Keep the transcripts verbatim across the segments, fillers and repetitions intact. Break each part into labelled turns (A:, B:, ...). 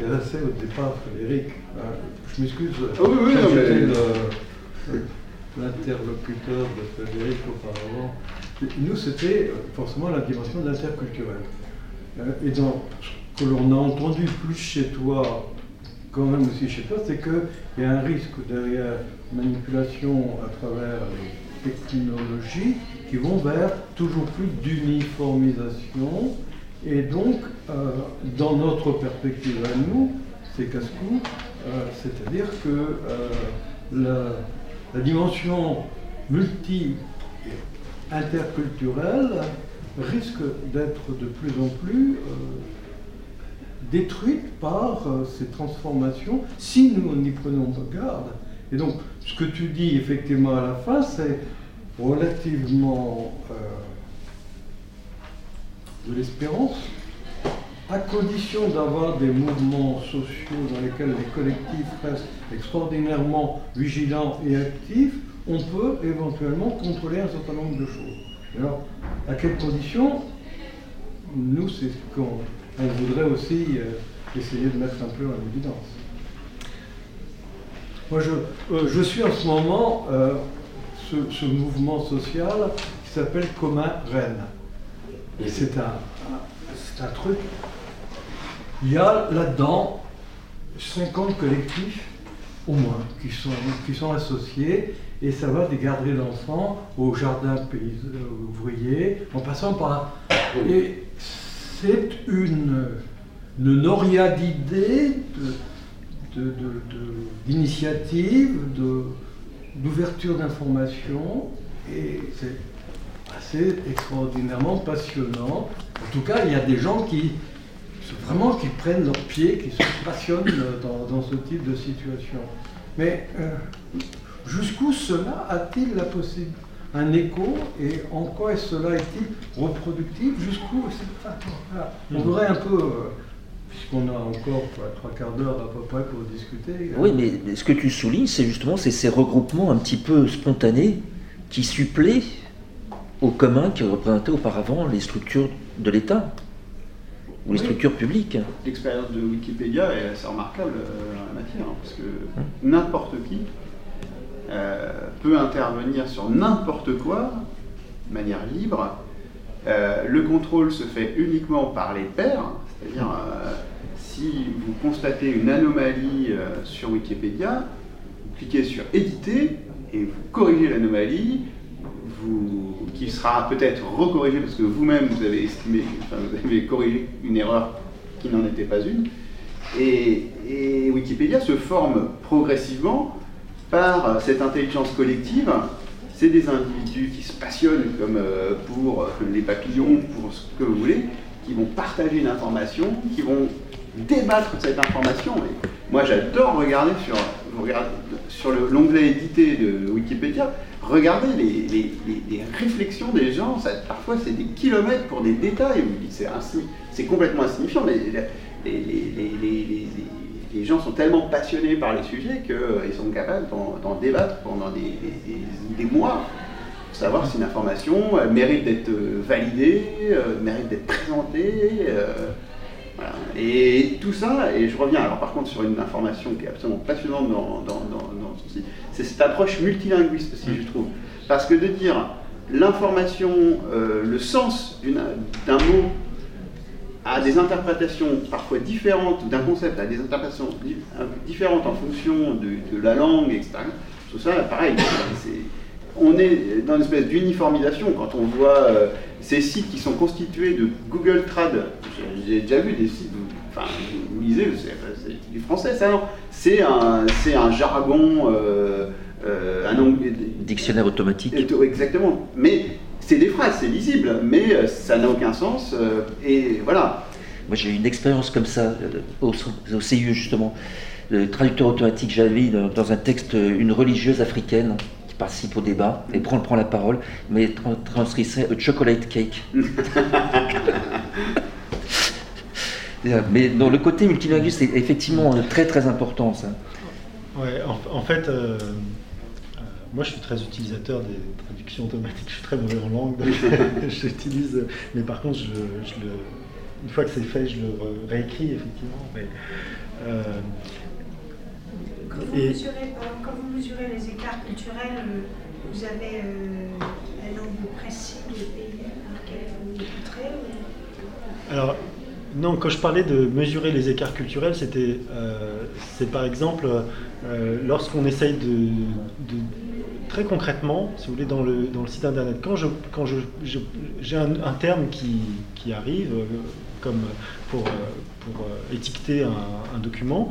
A: intéressait au départ Frédéric. Je m'excuse,
B: oh, oui, oui,
A: j'étais
B: mais...
A: l'interlocuteur de Frédéric auparavant. Nous, c'était forcément la dimension de l'interculturel. Et dans ce que l'on a entendu plus chez toi, quand même aussi chez toi, c'est qu'il y a un risque derrière manipulation à travers les technologies qui vont vers toujours plus d'uniformisation. Et donc, euh, dans notre perspective à nous, c'est casse-cou, euh, c'est-à-dire que euh, la, la dimension multi- et interculturelle risque d'être de plus en plus euh, détruite par euh, ces transformations si nous n'y prenons pas garde. Et donc, ce que tu dis effectivement à la fin, c'est relativement euh, de l'espérance, à condition d'avoir des mouvements sociaux dans lesquels les collectifs restent extraordinairement vigilants et actifs, on peut éventuellement contrôler un certain nombre de choses. Alors, à quelles conditions? Nous, c'est ce qu'on on voudrait aussi euh, essayer de mettre un peu en évidence. Moi, je, euh, je suis en ce moment euh, ce, ce mouvement social qui s'appelle Commun Rennes. Et c'est un, c'est un truc. Il y a là-dedans cinquante collectifs au moins qui sont, qui sont associés, et ça va des garderies d'enfants aux jardins pays ouvriers, en passant par. Et c'est une, une noria d'idées, de, de, de, de, d'initiatives, de, d'ouverture d'informations, et c'est assez extraordinairement passionnant. En tout cas, il y a des gens qui vraiment qui prennent leurs pieds, qui se passionnent dans, dans ce type de situation. Mais euh, jusqu'où cela a-t-il la possibilité, un écho, et en quoi cela est-il reproductif? Jusqu'où c'est... Enfin, voilà. On voudrait un peu, euh, puisqu'on a encore quoi, trois quarts d'heure à peu près pour discuter.
C: Oui, mais ce que tu soulignes, c'est justement c'est ces regroupements un petit peu spontanés qui suppléent au commun qui représentaient auparavant les structures de l'État ou les oui. structures publiques.
B: L'expérience de Wikipédia est assez remarquable en la matière, hein, parce que hum. n'importe qui euh, peut intervenir sur n'importe quoi de manière libre. Euh, le contrôle se fait uniquement par les pairs, c'est-à-dire euh, si vous constatez une anomalie euh, sur Wikipédia, vous cliquez sur éditer et vous corrigez l'anomalie, vous, qui sera peut-être recorrigée parce que vous-même vous avez estimé, enfin vous avez corrigé une erreur qui n'en était pas une. Et, et Wikipédia se forme progressivement par cette intelligence collective. C'est des individus qui se passionnent comme euh, pour euh, les papillons, pour ce que vous voulez, qui vont partager une information, qui vont débattre de cette information. Et moi j'adore regarder sur, vous regardez, sur le, l'onglet édité de Wikipédia, regardez les, les, les, les réflexions des gens, ça, parfois c'est des kilomètres pour des détails, vous dites c'est, insi, c'est complètement insignifiant, mais les, les, les, les, les, les, les gens sont tellement passionnés par les sujets qu'ils euh, sont capables d'en, d'en débattre pendant des, des, des, des mois, pour savoir si une information euh, mérite d'être validée, euh, mérite d'être présentée. Euh, Voilà. Et tout ça, et je reviens alors par contre sur une information qui est absolument passionnante dans, dans, dans, dans ceci, c'est cette approche multilinguiste aussi, je trouve. Parce que de dire l'information, euh, le sens d'une, d'un mot a des interprétations parfois différentes, d'un concept a des interprétations différentes en fonction de, de la langue, et cetera. Tout ça, pareil, c'est, on est dans une espèce d'uniformisation quand on voit euh, ces sites qui sont constitués de Google Trad. J'ai déjà vu des sites, où, enfin, vous lisez, c'est, c'est du français, ça non. C'est un, c'est un jargon, euh, euh, un anglais.
C: Dictionnaire automatique.
B: Exactement. Mais c'est des phrases, c'est lisible, mais ça n'a aucun sens. Euh, et voilà.
C: Moi, j'ai eu une expérience comme ça au, au C I U justement. Le traducteur automatique, j'avais dans un texte une religieuse africaine qui participe au débat et prend, prend la parole, mais transcrissait a chocolate cake. Mais dans le côté multilinguiste, c'est effectivement très très important ça.
D: Ouais, en, en fait, euh, euh, moi je suis très utilisateur des traductions automatiques, je suis très mauvais en langue, donc j'utilise, mais par contre, je, je le, une fois que c'est fait, je le réécris effectivement. Mais, Euh,
E: quand, vous
D: et,
E: mesurez, quand vous mesurez les écarts culturels, vous avez euh, un nombre précis de pays dans lesquels vous écouterez ou...
D: Alors, non, quand je parlais de mesurer les écarts culturels, c'était, euh, c'est par exemple, euh, lorsqu'on essaye de, de, très concrètement, si vous voulez, dans le, dans le site internet, quand je, quand je, je, j'ai un, un terme qui, qui arrive, euh, comme pour, pour euh, étiqueter un, un document,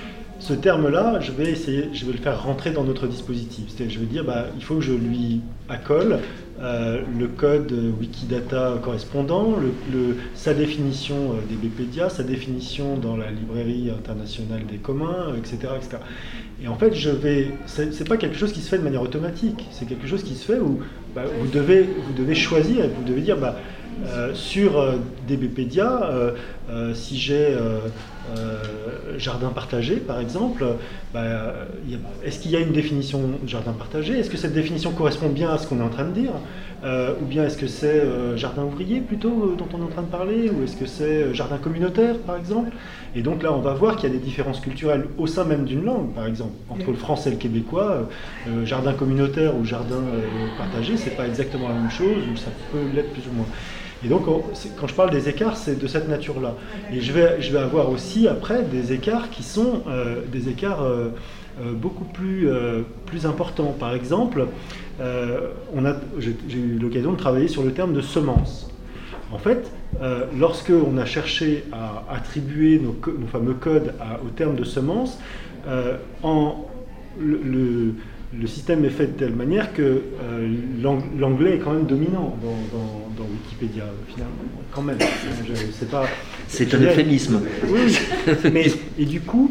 D: ce terme-là, je vais essayer, je vais le faire rentrer dans notre dispositif. C'est-à-dire, je vais dire, bah, il faut que je lui accole euh, le code Wikidata correspondant, le, le, sa définition euh, des Wikipédia, sa définition dans la librairie internationale des communs, et cetera, et cetera. Et en fait, je vais, c'est, c'est pas quelque chose qui se fait de manière automatique. C'est quelque chose qui se fait où bah, vous devez, vous devez choisir, vous devez dire, bah, Euh, sur euh, D B Pédia, euh, euh, si j'ai euh, euh, jardin partagé par exemple, bah, y a, est-ce qu'il y a une définition de jardin partagé? Est-ce que cette définition correspond bien à ce qu'on est en train de dire? euh, Ou bien est-ce que c'est euh, jardin ouvrier plutôt euh, dont on est en train de parler? Ou est-ce que c'est euh, jardin communautaire par exemple? Et donc là on va voir qu'il y a des différences culturelles au sein même d'une langue, par exemple, entre le français et le québécois. euh, Jardin communautaire ou jardin euh, partagé, c'est pas exactement la même chose, ou ça peut l'être plus ou moins. Et donc, quand je parle des écarts, c'est de cette nature-là. Et je vais, je vais avoir aussi, après, des écarts qui sont euh, des écarts euh, euh, beaucoup plus, euh, plus importants. Par exemple, euh, on a, j'ai, j'ai eu l'occasion de travailler sur le terme de semence. En fait, euh, lorsque on a cherché à attribuer nos, co- nos fameux codes à, au terme de semence, euh, en, le, le Le système est fait de telle manière que euh, l'anglais est quand même dominant dans, dans, dans Wikipédia, finalement, quand même. Je, c'est pas,
C: c'est un euphémisme.
D: Oui, mais et du coup,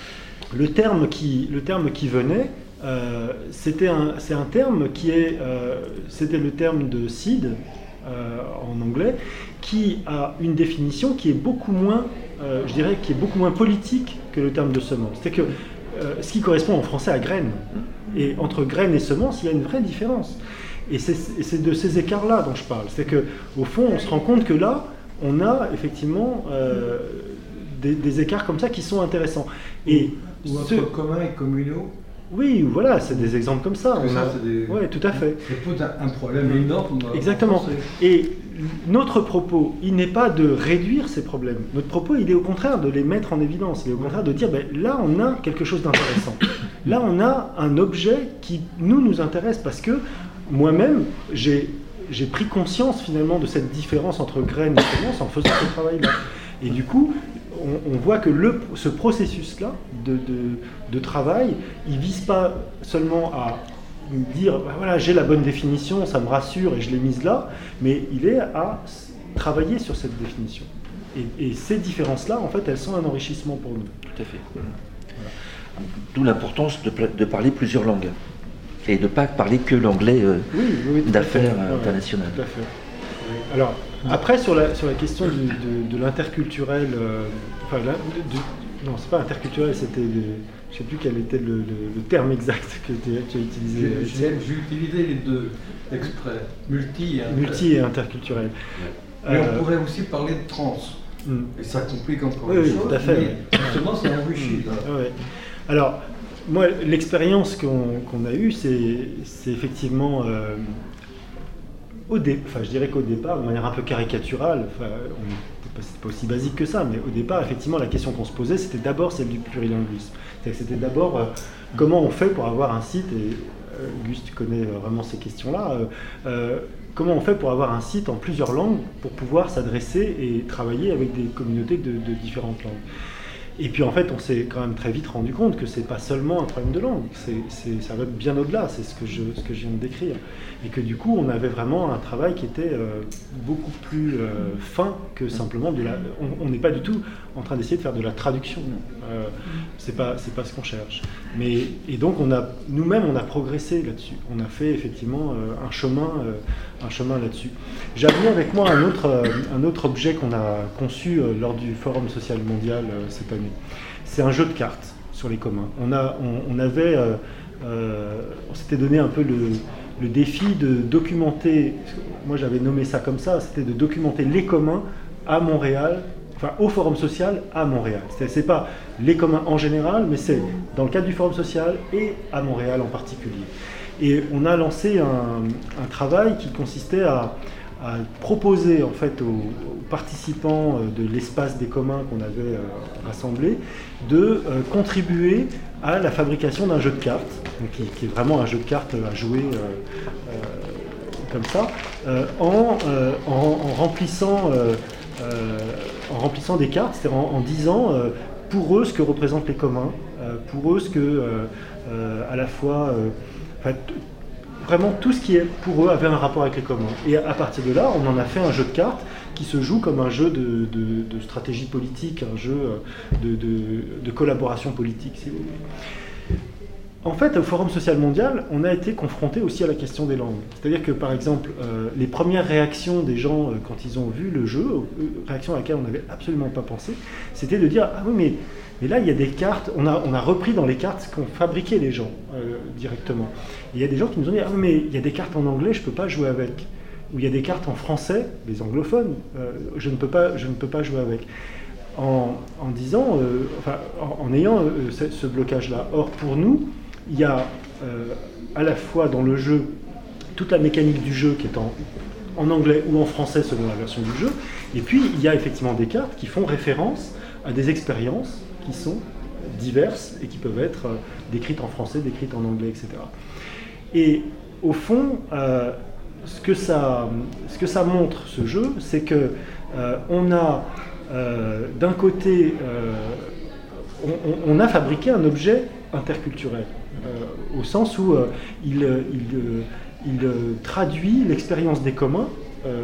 D: le terme qui, le terme qui venait, euh, c'était un, c'est un terme qui est, euh, c'était le terme de seed euh, en anglais, qui a une définition qui est beaucoup moins, euh, je dirais, qui est beaucoup moins politique que le terme de semence. C'est que euh, ce qui correspond en français à graine. Et entre graines et semences, il y a une vraie différence. Et c'est, et c'est de ces écarts-là dont je parle. C'est qu'au fond, on se rend compte que là, on a effectivement euh, des, des écarts comme ça qui sont intéressants. Et
A: Ou entre
D: ce...
A: communs et communaux.
D: Oui, voilà, c'est des exemples comme ça.
A: Parce que
D: on
A: ça,
D: a...
A: c'est des...
D: Oui, tout à fait.
A: Ça pose un, un problème énorme.
D: Exactement. Et notre propos, il n'est pas de réduire ces problèmes. Notre propos, il est au contraire de les mettre en évidence. Il est au contraire de dire, ben, là, on a quelque chose d'intéressant. Là, on a un objet qui, nous, nous intéresse parce que moi-même, j'ai, j'ai pris conscience finalement de cette différence entre graines et semences en faisant ce travail-là. Et du coup, on, on voit que le, ce processus-là de, de, de travail, il ne vise pas seulement à dire, ben voilà, j'ai la bonne définition, ça me rassure et je l'ai mise là, mais il est à travailler sur cette définition. Et, et ces différences-là, en fait, elles sont un enrichissement pour nous.
C: Tout à fait. Voilà. D'où l'importance de, de parler plusieurs langues et de ne pas parler que l'anglais euh,
D: oui, oui,
C: d'affaires
D: ouais,
C: internationales.
D: Tout à fait. Alors, après, sur la, sur la question du, de, de l'interculturel, euh, enfin, la, de, non, c'est pas interculturel, c'était, le, je ne sais plus quel était le, le, le terme exact que tu as utilisé.
A: J'ai, j'ai utilisé les deux exprès, multi et inter.
D: Multi et interculturel.
A: Mais
D: euh,
A: on pourrait aussi parler de trans.
D: Hmm.
A: Et ça complique encore
D: oui,
A: les
D: oui,
A: choses.
D: tout à fait.
A: Mais justement, c'est enrichi.
D: Mmh. Ouais. Alors, moi, l'expérience qu'on, qu'on a eue, c'est, c'est effectivement, euh, au dé, enfin, je dirais qu'au départ, de manière un peu caricaturale, enfin, on n'est pas, c'est pas aussi basique que ça, mais au départ, effectivement, la question qu'on se posait, c'était d'abord celle du plurilinguisme. C'est-à-dire que c'était d'abord euh, comment on fait pour avoir un site, et euh, Gus, tu connais vraiment ces questions-là, euh, euh, comment on fait pour avoir un site en plusieurs langues pour pouvoir s'adresser et travailler avec des communautés de, de différentes langues. Et puis en fait, on s'est quand même très vite rendu compte que c'est pas seulement un problème de langue, c'est, c'est, ça va bien au-delà, c'est ce que, je, ce que je viens de décrire. Et que du coup, on avait vraiment un travail qui était euh, beaucoup plus euh, fin que simplement de la... On n'est pas du tout en train d'essayer de faire de la traduction. Euh, c'est pas, c'est pas ce qu'on cherche. Mais, et donc, on a, nous-mêmes, on a progressé là-dessus. On a fait effectivement euh, un, chemin, euh, un chemin là-dessus. J'ai amené avec moi un autre, euh, un autre objet qu'on a conçu euh, lors du Forum social mondial euh, cette année. C'est un jeu de cartes sur les communs. On, a, on, on avait... Euh, euh, on s'était donné un peu le... le défi de documenter, moi j'avais nommé ça comme ça, c'était de documenter les communs à Montréal enfin, au Forum social à Montréal. C'est, c'est pas les communs en général, mais c'est dans le cadre du Forum social et à Montréal en particulier. Et on a lancé un, un travail qui consistait à, à proposer en fait aux, aux participants de l'espace des communs qu'on avait euh, rassemblé de euh, contribuer à la fabrication d'un jeu de cartes, donc qui, qui est vraiment un jeu de cartes à jouer euh, euh, comme ça, euh, en, euh, en, en remplissant euh, euh, en remplissant des cartes, c'est-à-dire en, en disant euh, pour eux ce que représentent les communs, euh, pour eux ce que euh, euh, à la fois euh, enfin, t- vraiment tout ce qui est pour eux avait un rapport avec les communs. Et à partir de là, on en a fait un jeu de cartes qui se joue comme un jeu de, de, de stratégie politique, un jeu de, de, de collaboration politique, si vous voulez. En fait, au Forum social mondial, on a été confronté aussi à la question des langues. C'est-à-dire que, par exemple, euh, les premières réactions des gens euh, quand ils ont vu le jeu, euh, réactions à laquelle on n'avait absolument pas pensé, c'était de dire « Ah oui, mais, mais là, il y a des cartes, on a, on a repris dans les cartes ce qu'ont fabriqué les gens euh, directement. » Et il y a des gens qui nous ont dit « Ah oui, mais il y a des cartes en anglais, je ne peux pas jouer avec. » Ou il y a des cartes en français, les anglophones, euh, je ne peux pas, je ne peux pas jouer avec. En, en disant, euh, enfin, en, en ayant euh, ce, ce blocage-là. Or, pour nous, il y a euh, à la fois dans le jeu toute la mécanique du jeu qui est en, en anglais ou en français selon la version du jeu, et puis il y a effectivement des cartes qui font référence à des expériences qui sont diverses et qui peuvent être euh, décrites en français, décrites en anglais, et cetera. Et au fond, euh, ce que ça, ce que ça montre, ce jeu, c'est que euh, on a euh, d'un côté, euh, on, on a fabriqué un objet interculturel, euh, au sens où euh, il, il, euh, il euh, traduit l'expérience des communs euh,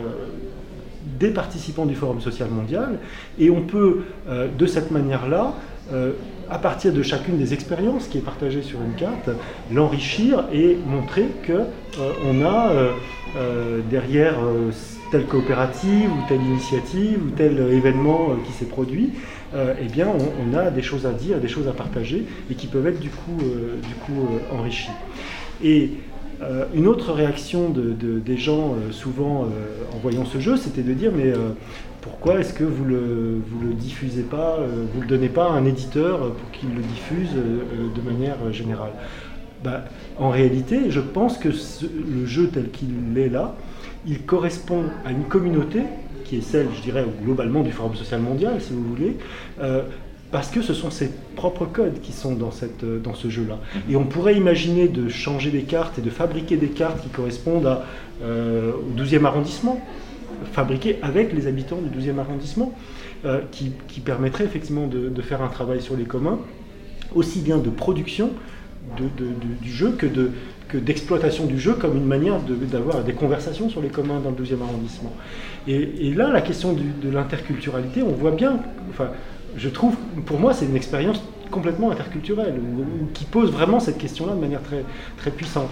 D: des participants du Forum social mondial, et on peut, euh, de cette manière-là, euh, à partir de chacune des expériences qui est partagée sur une carte, l'enrichir et montrer qu'on euh, a euh, euh, derrière euh, telle coopérative ou telle initiative ou tel événement euh, qui s'est produit, euh, eh bien on, on a des choses à dire, des choses à partager et qui peuvent être du coup, euh, du coup euh, enrichies. Et euh, une autre réaction de, de, des gens euh, souvent euh, en voyant ce jeu, c'était de dire mais euh, pourquoi est-ce que vous le, vous le diffusez pas, euh, vous le donnez pas à un éditeur pour qu'il le diffuse euh, de manière générale? Bah, en réalité, je pense que ce, le jeu tel qu'il est là, il correspond à une communauté qui est celle, je dirais, globalement du Forum social mondial, si vous voulez, euh, parce que ce sont ses propres codes qui sont dans, cette, dans ce jeu-là. Et on pourrait imaginer de changer des cartes et de fabriquer des cartes qui correspondent à, euh, au douzième arrondissement, fabriquées avec les habitants du douzième arrondissement, euh, qui, qui permettrait effectivement de, de faire un travail sur les communs, aussi bien de production de, de, de, du jeu que, de, que d'exploitation du jeu comme une manière de, d'avoir des conversations sur les communs dans le douzième arrondissement. Et, et là, la question du, de l'interculturalité, on voit bien, enfin, je trouve, pour moi, c'est une expérience complètement interculturelle, ou, ou, qui pose vraiment cette question-là de manière très, très puissante.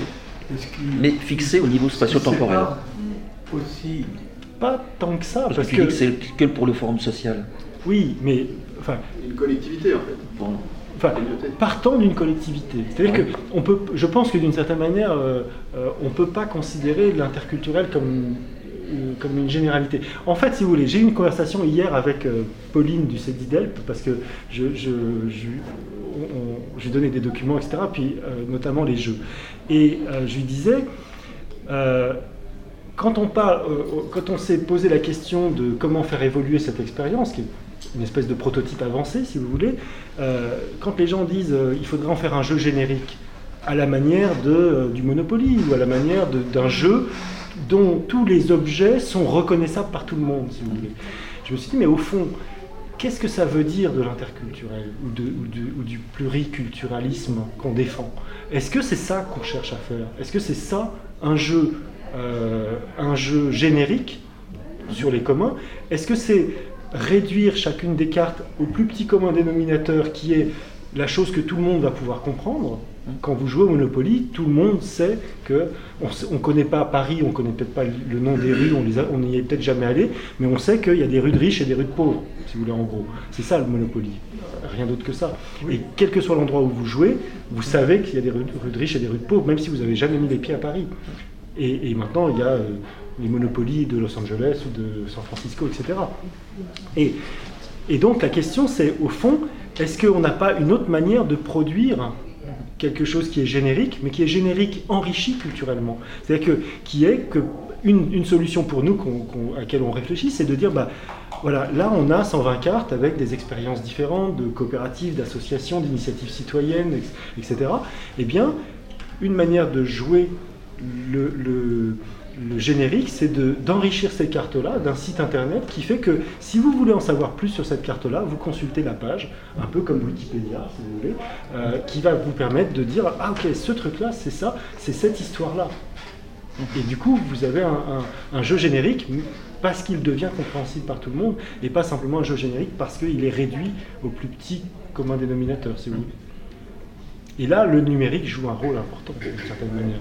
C: Mais fixée au niveau spatio-temporel.
A: Aussi...
D: Pas tant que ça,
C: parce,
D: parce
C: que,
D: que...
C: que c'est que pour le Forum social.
D: Oui, mais... Enfin,
B: une collectivité, en fait.
C: Bon.
D: Enfin, partant d'une collectivité. C'est-à-dire
C: ouais.
D: que on peut, je pense que d'une certaine manière, euh, euh, on ne peut pas considérer l'interculturel comme, euh, comme une généralité. En fait, si vous voulez, j'ai eu une conversation hier avec euh, Pauline du C E D I D E L P, parce que je, je, je, on, on, je lui donnais des documents, et cetera, puis euh, notamment les jeux. Et euh, je lui disais... Euh, Quand on, parle, euh, quand on s'est posé la question de comment faire évoluer cette expérience, qui est une espèce de prototype avancé, si vous voulez, euh, quand les gens disent euh, il faudrait en faire un jeu générique à la manière de, euh, du Monopoly ou à la manière de, d'un jeu dont tous les objets sont reconnaissables par tout le monde, si vous voulez. Je me suis dit, mais au fond, qu'est-ce que ça veut dire de l'interculturel ou, de, ou, de, ou du pluriculturalisme qu'on défend? Est-ce que c'est ça qu'on cherche à faire? Est-ce que c'est ça un jeu Euh, un jeu générique sur les communs? Est-ce que c'est réduire chacune des cartes au plus petit commun dénominateur qui est la chose que tout le monde va pouvoir comprendre? Quand vous jouez au Monopoly, tout le monde sait que on ne connaît pas Paris, on ne connaît peut-être pas le nom des rues, on n'y est peut-être jamais allé, mais on sait qu'il y a des rues de riches et des rues de pauvres, si vous voulez, en gros. C'est ça le Monopoly, rien d'autre que ça. Oui. Et quel que soit l'endroit où vous jouez, vous savez qu'il y a des rues, rues de riches et des rues de pauvres, même si vous n'avez jamais mis les pieds à Paris. Et, et maintenant, il y a euh, les Monopoly de Los Angeles ou de San Francisco, et cetera. Et, et donc la question, c'est au fond, est-ce qu'on n'a pas une autre manière de produire quelque chose qui est générique, mais qui est générique enrichi culturellement? C'est-à-dire que, qui est que une, une solution pour nous qu'on, qu'on, à laquelle on réfléchit, c'est de dire, bah, voilà, là on a cent vingt cartes avec des expériences différentes, de coopératives, d'associations, d'initiatives citoyennes, et cetera. Eh bien, une manière de jouer le, le, le générique, c'est de, d'enrichir ces cartes-là d'un site internet qui fait que si vous voulez en savoir plus sur cette carte-là, vous consultez la page, un peu comme Wikipédia, si vous voulez, euh, qui va vous permettre de dire « Ah ok, ce truc-là, c'est ça, c'est cette histoire-là ». Et du coup, vous avez un, un, un jeu générique parce qu'il devient compréhensible par tout le monde, et pas simplement un jeu générique parce qu'il est réduit au plus petit commun dénominateur, si vous voulez. Et là, le numérique joue un rôle important, d'une certaine manière.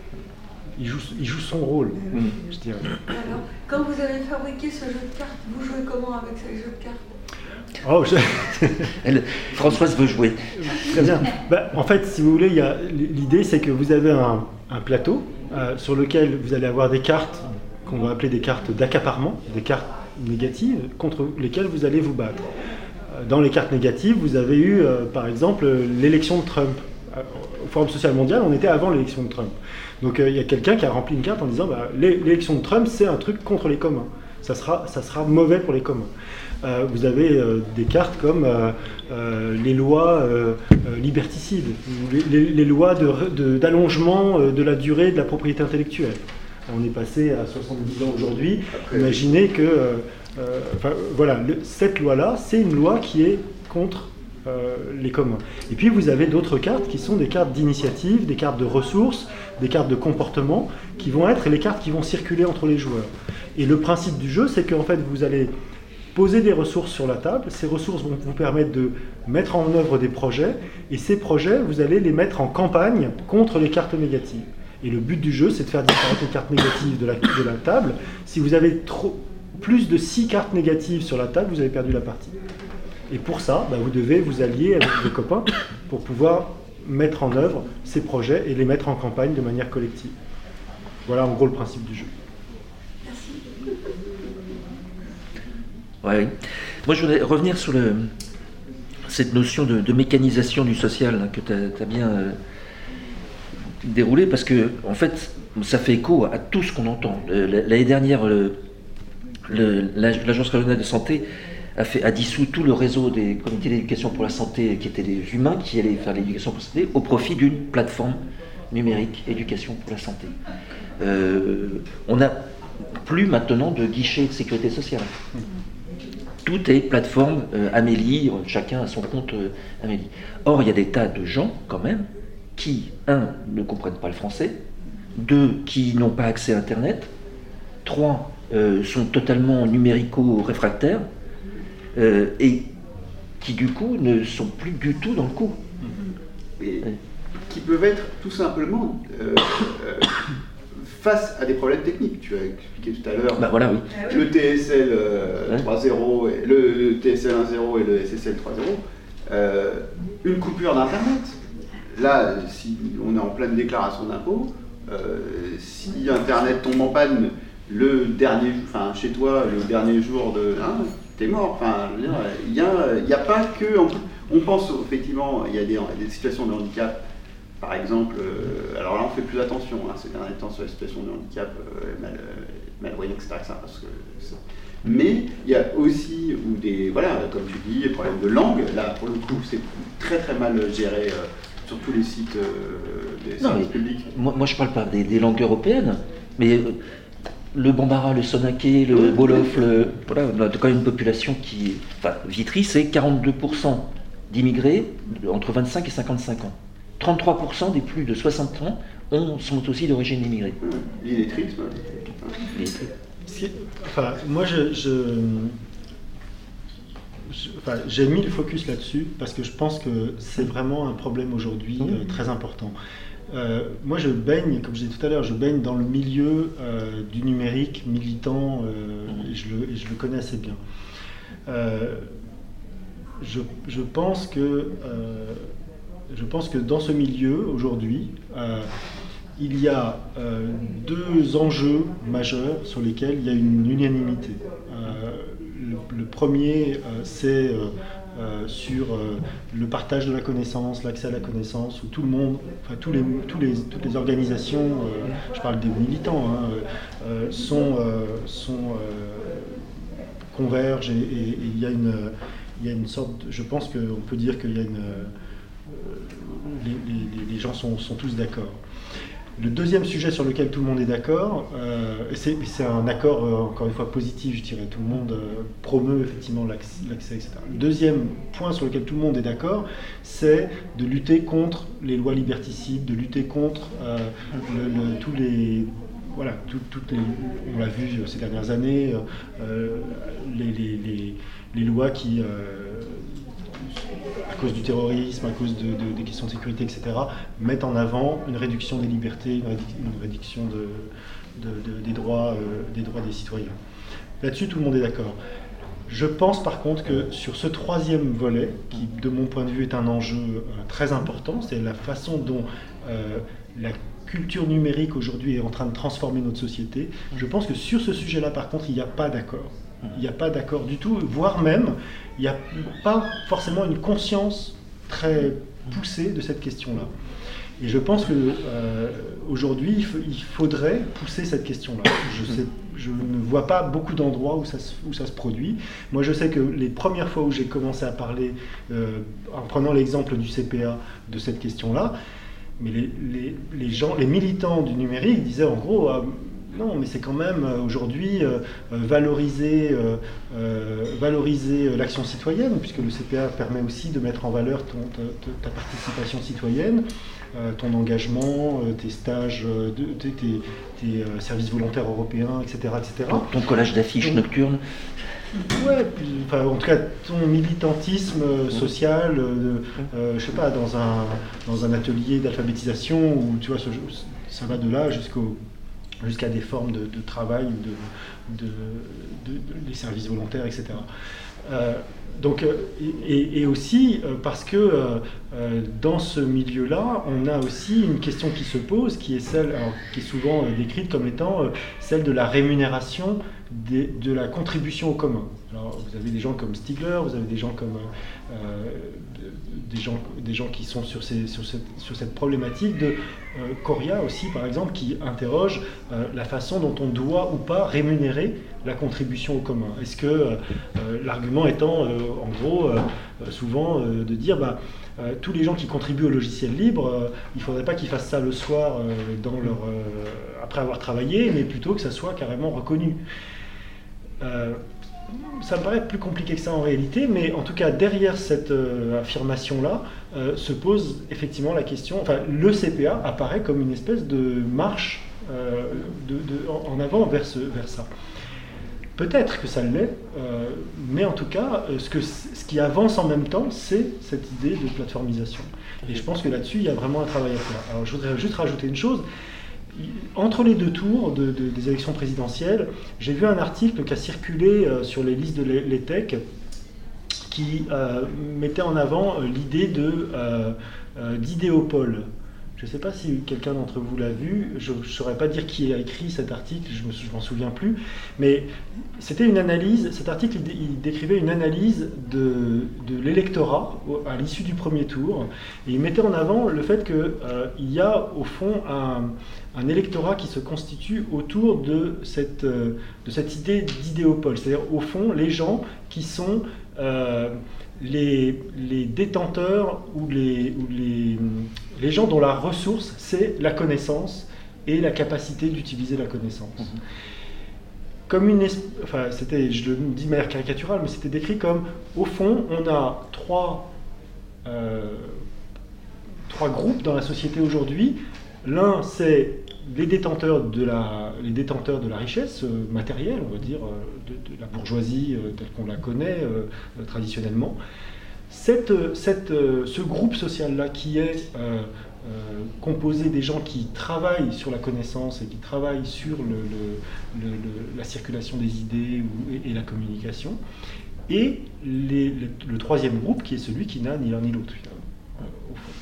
D: Il joue, il joue son rôle, mmh. je dirais.
F: Alors, quand vous avez fabriqué ce jeu de cartes, vous jouez comment avec ce jeu de cartes?
D: Oh, je...
C: Elle, Françoise veut jouer.
D: Très bien. Bah, en fait, si vous voulez, il y a, l'idée c'est que vous avez un, un plateau euh, sur lequel vous allez avoir des cartes qu'on va appeler des cartes d'accaparement, des cartes négatives contre lesquelles vous allez vous battre. Dans les cartes négatives, vous avez eu, euh, par exemple, l'élection de Trump. Au Forum social mondial, on était avant l'élection de Trump. Donc euh, il y a quelqu'un qui a rempli une carte en disant bah, l'élection de Trump, c'est un truc contre les communs. Ça sera, ça sera mauvais pour les communs. Euh, vous avez euh, des cartes comme euh, euh, les lois euh, euh, liberticides, les, les, les lois de, de, d'allongement de la durée de la propriété intellectuelle. On est passé à soixante-dix ans aujourd'hui. Imaginez que euh, euh, enfin, voilà, le, cette loi-là, c'est une loi qui est contre euh, les communs. Et puis vous avez d'autres cartes qui sont des cartes d'initiative, des cartes de ressources, des cartes de comportement, qui vont être les cartes qui vont circuler entre les joueurs. Et le principe du jeu, c'est qu'en fait, vous allez poser des ressources sur la table. Ces ressources vont vous permettre de mettre en œuvre des projets, et ces projets, vous allez les mettre en campagne contre les cartes négatives. Et le but du jeu, c'est de faire disparaître les cartes négatives de la, de la table. Si vous avez trop, plus de six cartes négatives sur la table, vous avez perdu la partie. Et pour ça, bah, vous devez vous allier avec vos copains pour pouvoir mettre en œuvre ces projets et les mettre en campagne de manière collective. Voilà en gros le principe du jeu.
F: Merci.
C: Ouais. Moi, je voudrais revenir sur le, cette notion de, de mécanisation du social hein, que tu as bien euh, déroulé, parce que, en fait, ça fait écho à tout ce qu'on entend. L'année dernière, le, le, l'Agence régionale de santé a, fait, a dissous tout le réseau des comités d'éducation pour la santé, qui étaient des humains qui allaient faire l'éducation pour la santé, au profit d'une plateforme numérique éducation pour la santé. Euh, on n'a plus maintenant de guichet de sécurité sociale. Tout est plateforme euh, Amélie, chacun a son compte euh, Amélie. Or, il y a des tas de gens, quand même, qui, un, ne comprennent pas le français, deux, qui n'ont pas accès à Internet, trois, euh, sont totalement numérico-réfractaires, euh, et qui, du coup, ne sont plus du tout dans le coup.
B: Et qui peuvent être tout simplement euh, euh, face à des problèmes techniques. Tu as expliqué tout à l'heure,
C: bah voilà, oui.
B: le T S L euh, ouais. trois point zéro, et le, le T S L un point zéro et le S S L trois point zéro, euh, une coupure d'Internet. Là, si on est en pleine déclaration d'impôt, euh, si Internet tombe en panne le dernier, enfin chez toi, le dernier jour de, hein, t'es mort. Enfin, il n'y a, a pas que, on, on pense effectivement, il y a des, des situations de handicap. Par exemple, euh, alors là on fait plus attention hein, ces derniers temps sur la situation de handicap, euh, mal, euh, malvoyants, et cetera, et cetera parce que mais il y a aussi, ou des, voilà, comme tu dis, des problèmes de langue. Là, pour le coup, c'est très très mal géré euh, sur tous les sites euh, des
C: non,
B: services
C: mais,
B: publics.
C: Moi, moi je parle pas des, des langues européennes, mais euh, le bambara, le sonaké, le oui, wolof, oui. Le, voilà, on a quand même une population qui, enfin, Vitry, c'est quarante-deux pour cent d'immigrés entre vingt-cinq et cinquante-cinq ans. trente-trois pour cent des plus de soixante ans ont, sont aussi d'origine immigrée.
B: L'illettrisme.
D: Enfin, moi, je, je, je enfin, j'ai mis le focus là-dessus parce que je pense que c'est vraiment un problème aujourd'hui euh, très important. Euh, moi, je baigne, comme je disais tout à l'heure, je baigne dans le milieu euh, du numérique militant euh, et, je le, et je le connais assez bien. Euh, je, je pense que... Euh, Je pense que dans ce milieu, aujourd'hui, euh, il y a euh, deux enjeux majeurs sur lesquels il y a une unanimité. Euh, le, le premier, euh, c'est euh, euh, sur euh, le partage de la connaissance, l'accès à la connaissance, où tout le monde, enfin tous les, tous les, toutes les organisations, euh, je parle des militants, hein, euh, sont, euh, sont euh, convergent et, et, et il y a une, il y a une sorte, de, je pense qu'on peut dire qu'il y a une, euh, les, les, les gens sont, sont tous d'accord. Le deuxième sujet sur lequel tout le monde est d'accord, euh, c'est, c'est un accord, euh, encore une fois, positif, je dirais, tout le monde euh, promeut effectivement l'accès, l'accès, et cetera. Le deuxième point sur lequel tout le monde est d'accord, c'est de lutter contre les lois liberticides, de lutter contre euh, le, le, tous les... Voilà, tout, toutes les, on l'a vu ces dernières années, euh, les, les, les, les lois qui... Euh, à cause du terrorisme, à cause de, de, des questions de sécurité, et cetera, mettent en avant une réduction des libertés, une, réduc, une réduction de, de, de, des, droits, euh, des droits des citoyens. Là-dessus, tout le monde est d'accord. Je pense par contre que sur ce troisième volet, qui de mon point de vue est un enjeu euh, très important, c'est la façon dont euh, la culture numérique aujourd'hui est en train de transformer notre société, je pense que sur ce sujet-là, par contre, il n'y a pas d'accord. Il n'y a pas d'accord du tout, voire même, il n'y a pas forcément une conscience très poussée de cette question-là. Et je pense qu'aujourd'hui, euh, il, il faudrait pousser cette question-là. Je, sais, je ne vois pas beaucoup d'endroits où ça, où ça se produit. Moi, je sais que les premières fois où j'ai commencé à parler, euh, en prenant l'exemple du C P A, de cette question-là, mais les, les, les gens, les militants du numérique disaient en gros... Euh, non, mais c'est quand même euh, aujourd'hui euh, valoriser, euh, euh, valoriser l'action citoyenne, puisque le C P A permet aussi de mettre en valeur ton, ta, ta participation citoyenne, euh, ton engagement, euh, tes stages, euh, de, tes, tes, tes euh, services volontaires européens, et cetera, et cetera.
C: Ton, ton collage d'affiches nocturnes.
D: Ouais, enfin, en tout cas, ton militantisme euh, social, euh, euh, je sais pas, dans un, dans un atelier d'alphabétisation, où tu vois, ce, ça va de là jusqu'au... jusqu'à des formes de, de travail ou de, de, de, de, des services volontaires, et cetera. Euh, donc, et, et aussi euh, parce que euh, dans ce milieu-là, on a aussi une question qui se pose, qui est celle, alors, qui est souvent euh, décrite comme étant euh, celle de la rémunération des, de la contribution au commun. Alors, vous avez des gens comme Stigler, vous avez des gens comme euh, des gens, des gens qui sont sur, ces, sur, cette, sur cette problématique de euh, Coria aussi, par exemple, qui interroge euh, la façon dont on doit ou pas rémunérer la contribution au commun. Est-ce que euh, l'argument étant, euh, en gros, euh, souvent euh, de dire bah, euh, tous les gens qui contribuent au logiciel libre, euh, il ne faudrait pas qu'ils fassent ça le soir euh, dans leur, euh, après avoir travaillé, mais plutôt que ça soit carrément reconnu. Euh, Ça me paraît plus compliqué que ça en réalité, mais en tout cas, derrière cette euh, affirmation-là, euh, se pose effectivement la question, enfin, le C P A apparaît comme une espèce de marche euh, de, de, en avant vers, ce, vers ça. Peut-être que ça l'est, euh, mais en tout cas, ce, que, ce qui avance en même temps, c'est cette idée de plateformisation. Et je pense que là-dessus, il y a vraiment un travail à faire. Alors, je voudrais juste rajouter une chose. Entre les deux tours de, de, des élections présidentielles, j'ai vu un article qui a circulé euh, sur les listes de l'E-Tech qui euh, mettait en avant euh, l'idée de, euh, euh, d'idéopole. Je ne sais pas si quelqu'un d'entre vous l'a vu, je ne saurais pas dire qui a écrit cet article, je ne m'en souviens plus, mais c'était une analyse, cet article il, il décrivait une analyse de, de l'électorat à l'issue du premier tour, et il mettait en avant le fait qu'il euh, y a au fond un, un électorat qui se constitue autour de cette, euh, de cette idée d'idéopole, c'est-à-dire au fond les gens qui sont... Euh, Les, les détenteurs ou, les, ou les, les gens dont la ressource, c'est la connaissance et la capacité d'utiliser la connaissance. Mmh. Comme une, enfin, c'était, je le dis de manière caricaturale, mais c'était décrit comme, au fond, on a trois, euh, trois groupes dans la société aujourd'hui. L'un, c'est les détenteurs de la, les détenteurs de la richesse euh, matérielle, on va dire, euh, de, de la bourgeoisie euh, telle qu'on la connaît euh, euh, traditionnellement. Cette, cette, euh, ce groupe social-là qui est euh, euh, composé des gens qui travaillent sur la connaissance et qui travaillent sur le, le, le, le, la circulation des idées ou, et, et la communication, et les, le, le troisième groupe qui est celui qui n'a ni l'un ni l'autre, finalement, euh, au fond.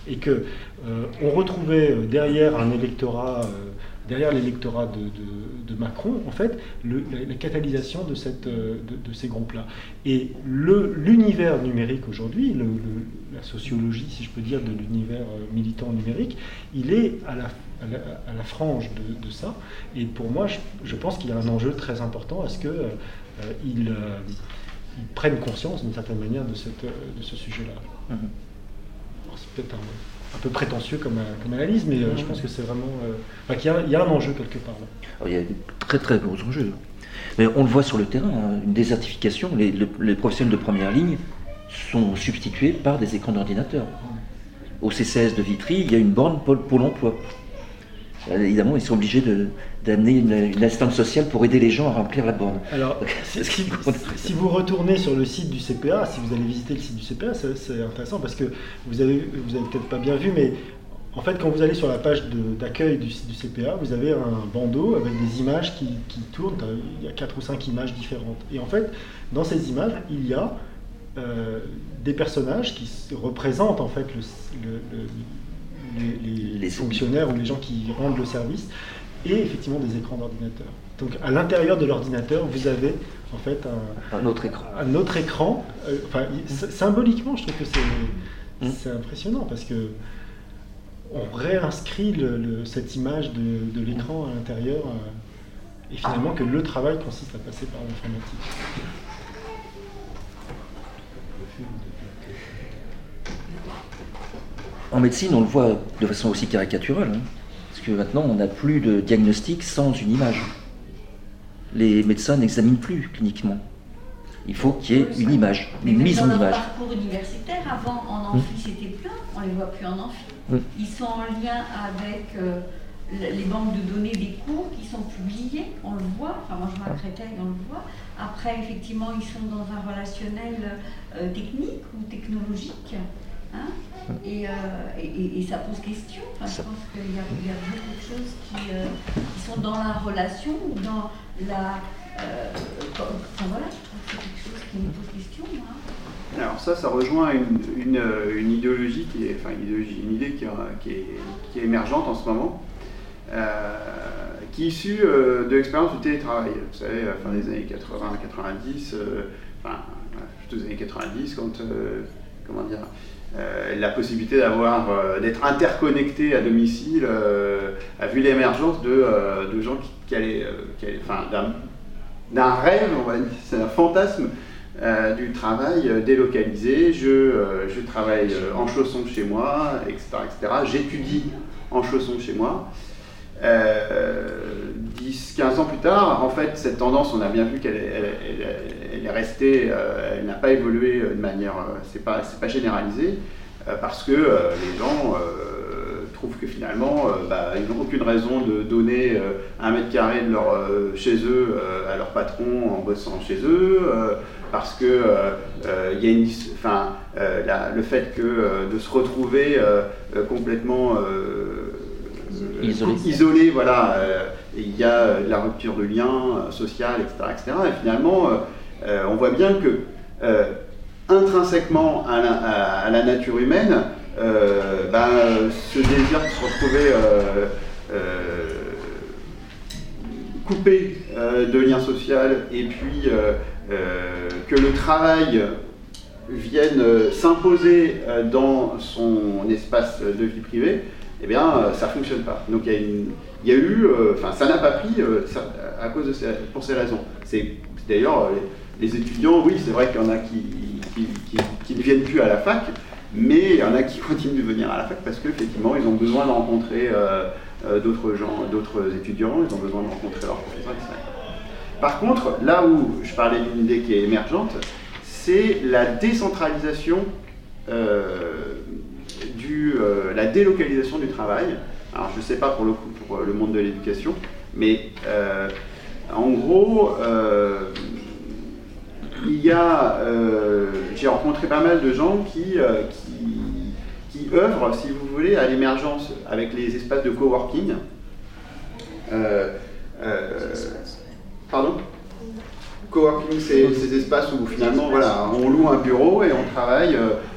D: Et que euh, on retrouvait derrière un électorat, euh, derrière l'électorat de, de, de Macron, en fait, le, la, la catalysation de, cette, de, de ces groupes-là. Et l'univers numérique aujourd'hui, le, le, la sociologie, si je peux dire, de l'univers militant numérique, il est à la, à la, à la frange de, de ça. Et pour moi, je, je pense qu'il y a un enjeu très important à ce qu'ils euh, ils, euh, ils prennent conscience, d'une certaine manière, de, cette, de ce sujet-là. Mmh. C'est peut-être un, un peu prétentieux comme, comme analyse, mais euh, je pense que c'est vraiment... Euh, enfin, qu'il y a, il y a un enjeu quelque part. Là.
C: Alors, il y a de très très gros enjeux. Mais on le voit sur le terrain, hein, une désertification. Les, les, les professionnels de première ligne sont substitués par des écrans d'ordinateur. Au C C S de Vitry, il y a une borne Pôle, Pôle emploi. Euh, évidemment, ils sont obligés d'amener une, une assistante sociale pour aider les gens à remplir la borne.
D: Alors, si, si, si vous retournez sur le site du C P A, si vous allez visiter le site du C P A, c'est intéressant parce que vous avez, vous avez peut-être pas bien vu, mais en fait, quand vous allez sur la page d'accueil du site du C P A, vous avez un bandeau avec des images qui, qui tournent. Il y a quatre ou cinq images différentes. Et en fait, dans ces images, il y a euh, des personnages qui représentent en fait le, le, le Les, les, les fonctionnaires ou les gens qui rendent le service, et effectivement des écrans d'ordinateur. Donc à l'intérieur de l'ordinateur, vous avez en fait un,
C: un autre écran.
D: Un autre écran. Euh, enfin, symboliquement, je trouve que c'est mmh. impressionnant parce que on réinscrit le, le, cette image de, de l'écran à l'intérieur, euh, et finalement que le travail consiste à passer par l'informatique.
C: En médecine, on le voit de façon aussi caricaturale, hein, parce que maintenant, on n'a plus de diagnostic sans une image. Les médecins n'examinent plus cliniquement. Il faut qu'il y ait une image, une mise en image.
G: Dans leur parcours universitaire, avant, en amphi, mmh. c'était plein, on ne les voit plus en amphi. Mmh. Ils sont en lien avec euh, les banques de données des cours qui sont publiés, on le voit. Enfin, moi, je vois à Créteil, on le voit. Après, effectivement, ils sont dans un relationnel euh, technique ou technologique. Hein, et, euh, et, et ça pose question. Enfin, je pense qu'il y, y a beaucoup de choses qui, euh, qui sont dans la relation ou dans la... Euh, enfin voilà, je trouve que c'est quelque chose qui me pose question. Hein.
B: Alors ça, ça rejoint une, une, une idéologie, qui est, enfin une, idéologie, une idée qui, qui, est, qui est émergente en ce moment, euh, qui est issue euh, de l'expérience du télétravail. Vous savez, à la fin des années quatre-vingts quatre-vingt-dix, euh, enfin, plutôt des années quatre-vingt-dix, quand, euh, comment dire, Euh, la possibilité d'avoir, euh, d'être interconnecté à domicile euh, a vu l'émergence de, euh, de gens qui, qui allaient, euh, qui allaient enfin, d'un rêve, on va dire, c'est un fantasme euh, du travail euh, délocalisé. Je, euh, je travaille euh, en chaussons chez moi, et cetera, et cetera. J'étudie en chaussons chez moi. Euh, dix quinze ans plus tard, en fait, cette tendance, on a bien vu qu'elle elle, elle, elle est restée, euh, elle n'a pas évolué de manière, euh, c'est pas, c'est pas généralisé, euh, parce que euh, les gens euh, trouvent que finalement, euh, bah, ils n'ont aucune raison de donner euh, un mètre carré de leur, euh, chez eux euh, à leur patron en bossant chez eux, euh, parce que euh, euh, y a une, enfin, euh, la, le fait que euh, de se retrouver euh, euh, complètement euh,
C: Isolé.
B: Isolé, voilà, euh, il y a de la rupture de lien euh, social, et cetera, et cetera. Et finalement, euh, euh, on voit bien que euh, intrinsèquement à la, à, à la nature humaine, euh, ben, ce désir de se retrouver euh, euh, coupé euh, de lien social, et puis euh, euh, que le travail vienne euh, s'imposer euh, dans son espace de vie privée, eh bien, euh, ça ne fonctionne pas. Donc, il y a, une, il y a eu, enfin, euh, ça n'a pas pris euh, ça, à cause de ces, pour ces raisons. C'est d'ailleurs euh, les, les étudiants, oui, c'est vrai qu'il y en a qui, qui, qui, qui ne viennent plus à la fac, mais il y en a qui continuent de venir à la fac parce qu'effectivement, ils ont besoin de rencontrer euh, euh, d'autres gens, d'autres étudiants, ils ont besoin de rencontrer leurs professeurs, et cetera. Par contre, là où je parlais d'une idée qui est émergente, c'est la décentralisation. Euh, Du, euh, la délocalisation du travail. Alors je ne sais pas pour le coup pour le monde de l'éducation, mais euh, en gros, euh, il y a, euh, j'ai rencontré pas mal de gens qui, euh, qui, qui œuvrent, si vous voulez, à l'émergence avec les espaces de coworking. Euh, euh, pardon ? Coworking, c'est ces espaces où finalement, voilà, on loue un bureau et on travaille. Euh,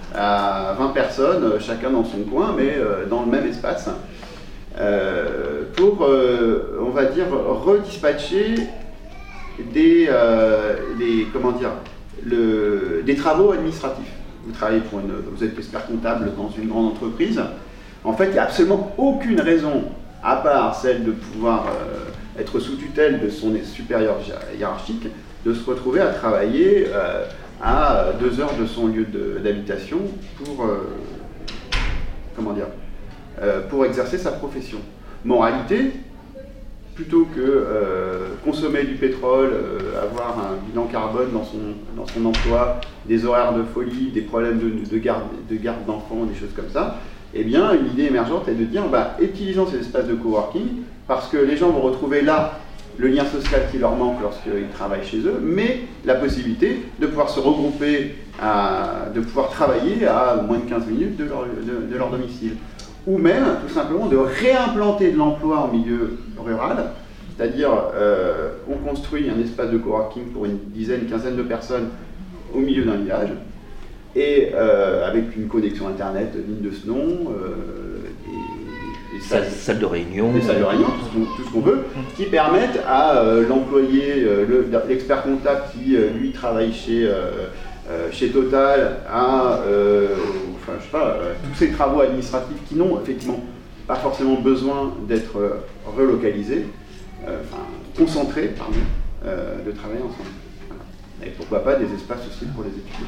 B: à vingt personnes, chacun dans son coin, mais euh, dans le même espace, euh, pour, euh, on va dire, redispatcher des, euh, des, comment dire, le, des travaux administratifs. Vous travaillez pour une, vous êtes expert comptable dans une grande entreprise. En fait, il n'y a absolument aucune raison, à part celle de pouvoir euh, être sous tutelle de son supérieur hiérarchique, de se retrouver à travailler euh, à deux heures de son lieu d'habitation pour, euh, comment dire, euh, pour exercer sa profession. Moralité, plutôt que euh, consommer du pétrole, euh, avoir un bilan carbone dans son, dans son emploi, des horaires de folie, des problèmes de, de garde de garde d'enfants, des choses comme ça, eh bien, une idée émergente est de dire, bah, utilisons ces espaces de coworking, parce que les gens vont retrouver là le lien social qui leur manque lorsqu'ils travaillent chez eux, mais la possibilité de pouvoir se regrouper, à, de pouvoir travailler à moins de quinze minutes de leur, de, de leur domicile. Ou même, tout simplement, de réimplanter de l'emploi en milieu rural, c'est-à-dire, euh, on construit un espace de coworking pour une dizaine, une quinzaine de personnes au milieu d'un village, et euh, avec une connexion internet digne de ce nom, euh, et, et
C: salle, salle de réunion,
B: des salles de réunion, tout ce qu'on veut, qui permettent à euh, l'employé, euh, l'expert comptable qui euh, lui travaille chez, euh, euh, chez Total, à, euh, enfin je sais pas, euh, tous ces travaux administratifs qui n'ont effectivement pas forcément besoin d'être euh, relocalisés, euh, enfin concentrés, pardon, euh, de travailler ensemble. Voilà. Et pourquoi pas des espaces aussi pour les étudiants.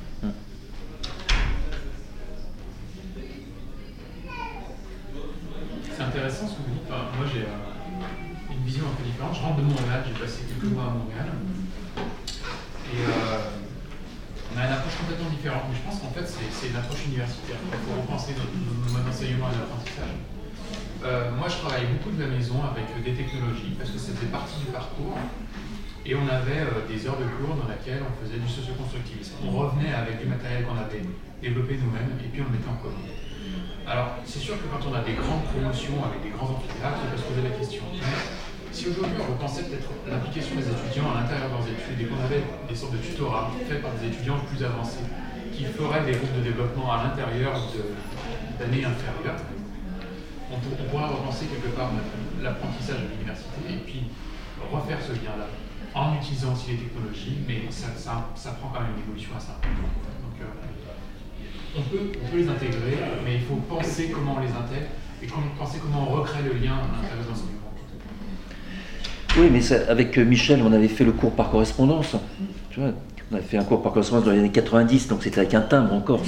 H: C'est intéressant ce que vous dites. Enfin, moi j'ai euh, une vision un peu différente. Je rentre de Montréal, j'ai passé quelques mois à Montréal. Et euh, on a une approche complètement différente. Mais je pense qu'en fait c'est une approche universitaire. Il faut repenser notre, notre mode d'enseignement et d'apprentissage. Euh, moi je travaille beaucoup de la maison avec des technologies parce que ça faisait partie du parcours. Et on avait euh, des heures de cours dans lesquelles on faisait du socio-constructivisme. On revenait avec du matériel qu'on avait développé nous-mêmes et puis on le mettait en commun. Alors, c'est sûr que quand on a des grandes promotions avec des grands amphithéâtres, on peut se poser la question. Mais si aujourd'hui on repensait peut-être l'implication des étudiants à l'intérieur de leurs études et qu'on avait des sortes de tutorats faits par des étudiants plus avancés qui feraient des groupes de développement à l'intérieur d'années inférieures, on, pour, on pourrait repenser quelque part l'apprentissage de l'université et puis refaire ce lien-là en utilisant aussi les technologies, mais ça, ça, ça prend quand même une évolution assez importante. Donc, euh, On peut, on peut les intégrer, mais il faut penser comment on les intègre et penser comment on recrée le lien à l'intérieur de l'enseignement.
C: Oui, mais ça, avec Michel, on avait fait le cours par correspondance. Tu vois, on avait fait un cours par correspondance dans les années quatre-vingt-dix, donc c'était avec un timbre encore.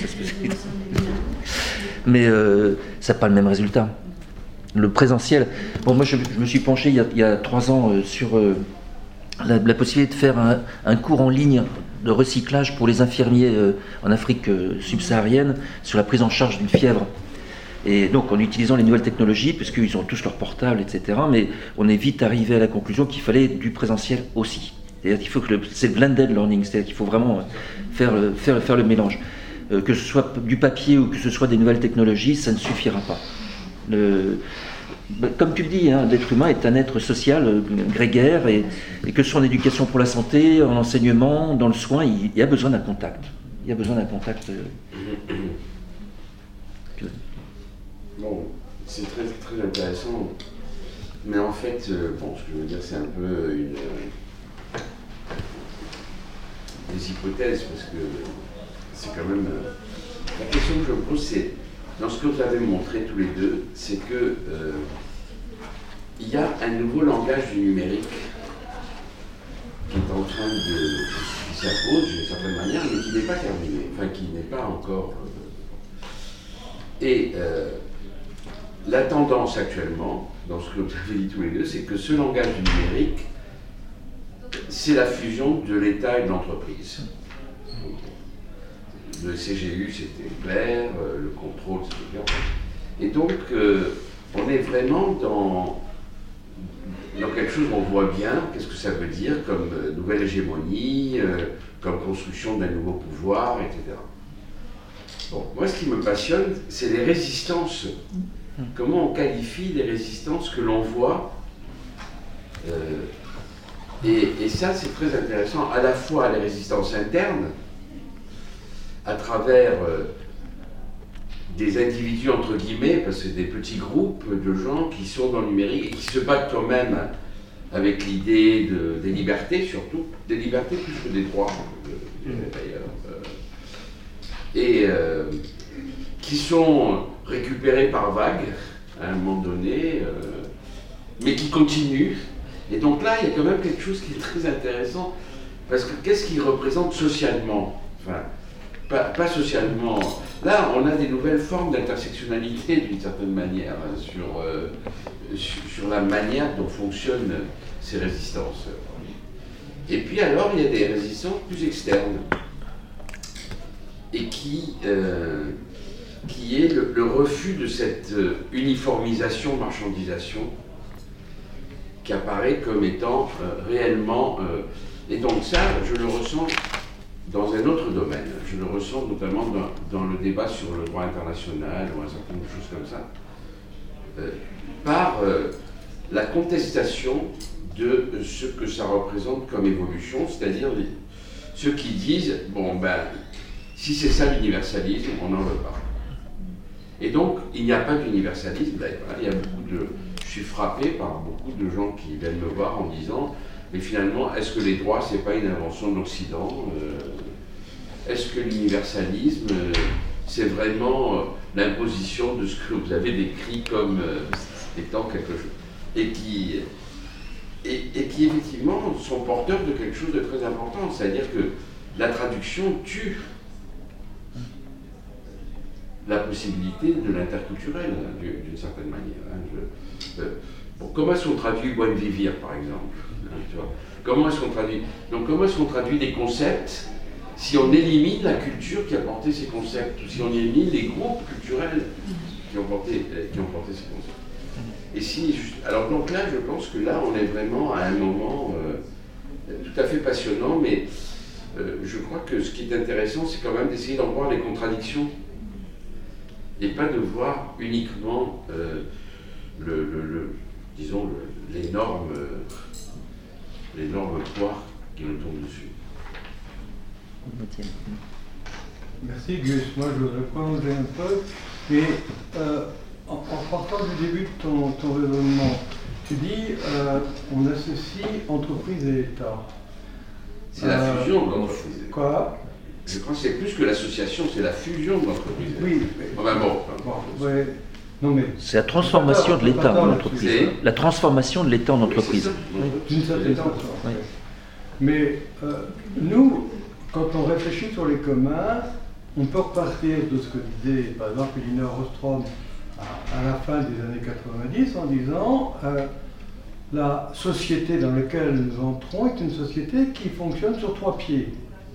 C: Mais euh, ça n'a pas le même résultat. Le présentiel. Bon, moi, je, je me suis penché il y a, il y a trois ans euh, sur euh, la, la possibilité de faire un, un cours en ligne de recyclage pour les infirmiers euh, en Afrique euh, subsaharienne sur la prise en charge d'une fièvre. Et donc en utilisant les nouvelles technologies, puisqu'ils ont tous leur portable, et cetera, mais on est vite arrivé à la conclusion qu'il fallait du présentiel aussi. C'est-à-dire qu'il faut que le, c'est le blended learning, c'est-à-dire qu'il faut vraiment faire le, faire, faire le mélange. Euh, que ce soit du papier ou que ce soit des nouvelles technologies, ça ne suffira pas. Le, Comme tu le dis, hein, l'être humain est un être social, euh, grégaire, et, et que ce soit en éducation pour la santé, en enseignement, dans le soin, il, il y a besoin d'un contact. Il y a besoin d'un contact. Euh...
I: Bon, c'est très, très intéressant. Mais en fait, euh, bon, ce que je veux dire, c'est un peu une, euh, des hypothèses, parce que c'est quand même... Euh, la question que je me pose, c'est... Dans ce que vous avez montré tous les deux, c'est que euh, il y a un nouveau langage du numérique qui est en train de... qui s'impose d'une certaine manière, mais qui n'est pas terminé, enfin qui n'est pas encore... Euh, et euh, la tendance actuellement, dans ce que vous avez dit tous les deux, c'est que ce langage du numérique, c'est la fusion de l'État et de l'entreprise. Le C G U, c'était clair, euh, le contrôle, c'était clair. Et donc, euh, on est vraiment dans, dans quelque chose qu'on voit bien, qu'est-ce que ça veut dire, comme euh, nouvelle hégémonie, euh, comme construction d'un nouveau pouvoir, et cetera. Bon, moi, ce qui me passionne, c'est les résistances. Comment on qualifie les résistances que l'on voit. Euh, et, et ça, c'est très intéressant, à la fois les résistances internes, à travers euh, des individus entre guillemets, parce que c'est des petits groupes de gens qui sont dans le numérique et qui se battent quand même avec l'idée de, des libertés, surtout, des libertés plus que des droits, d'ailleurs, euh, et euh, qui sont récupérés par vagues, à un moment donné, euh, mais qui continuent. Et donc là, il y a quand même quelque chose qui est très intéressant, parce que qu'est-ce qu'il représente socialement? Enfin, pas, pas socialement. Là, on a des nouvelles formes d'intersectionnalité, d'une certaine manière, hein, sur, euh, sur, sur la manière dont fonctionnent ces résistances. Et puis alors, il y a des résistances plus externes, et qui, euh, qui est le, le refus de cette euh, uniformisation, marchandisation, qui apparaît comme étant euh, réellement... Euh, et donc ça, je le ressens dans un autre domaine. Je le ressens notamment dans, dans le débat sur le droit international ou un certain nombre de choses comme ça, euh, par euh, la contestation de ce que ça représente comme évolution, c'est-à-dire ceux qui disent, bon ben, si c'est ça l'universalisme, on n'en veut pas. Et donc, il n'y a pas d'universalisme, d'ailleurs. Il y a beaucoup de... Je suis frappé par beaucoup de gens qui viennent me voir en disant, mais finalement, est-ce que les droits, c'est pas une invention de l'Occident? euh, Est-ce que l'universalisme, euh, c'est vraiment euh, l'imposition de ce que vous avez décrit comme euh, étant quelque chose, et qui, et, et qui effectivement sont porteurs de quelque chose de très important, c'est-à-dire que la traduction tue la possibilité de l'interculturel, d'une certaine manière. Hein. Je, euh, bon, comment est-ce qu'on traduit Buen Vivir, par exemple, hein, tu vois? Comment est-ce qu'on traduit Donc, comment est-ce qu'on traduit des concepts si on élimine la culture qui a porté ces concepts, ou si on élimine les groupes culturels qui ont porté, qui ont porté ces concepts? Et si, alors donc là, je pense que là, on est vraiment à un moment euh, tout à fait passionnant, mais euh, je crois que ce qui est intéressant, c'est quand même d'essayer d'en voir les contradictions, et pas de voir uniquement euh, le, le, le, disons, l'énorme l'énorme poire qui nous tombe dessus.
A: Merci Gus. Moi je voudrais prolonger un peu. Et euh, en, en partant du début de ton, ton raisonnement, tu dis euh, on associe entreprise et État.
I: C'est la
A: euh,
I: fusion de l'entreprise.
A: Quoi?
I: Je crois que c'est plus que l'association, c'est la fusion de l'entreprise.
A: Oui. Mais...
I: Enfin bon.
A: bon ouais. Non mais.
C: C'est la transformation de l'État en entreprise. La transformation de l'État en entreprise.
A: D'une certaine façon. Oui. Mais euh, nous, quand on réfléchit sur les communs, on peut repartir de ce que disait par exemple Elinor Ostrom à, à la fin des années quatre-vingt-dix en disant euh, la société dans laquelle nous entrons est une société qui fonctionne sur trois pieds.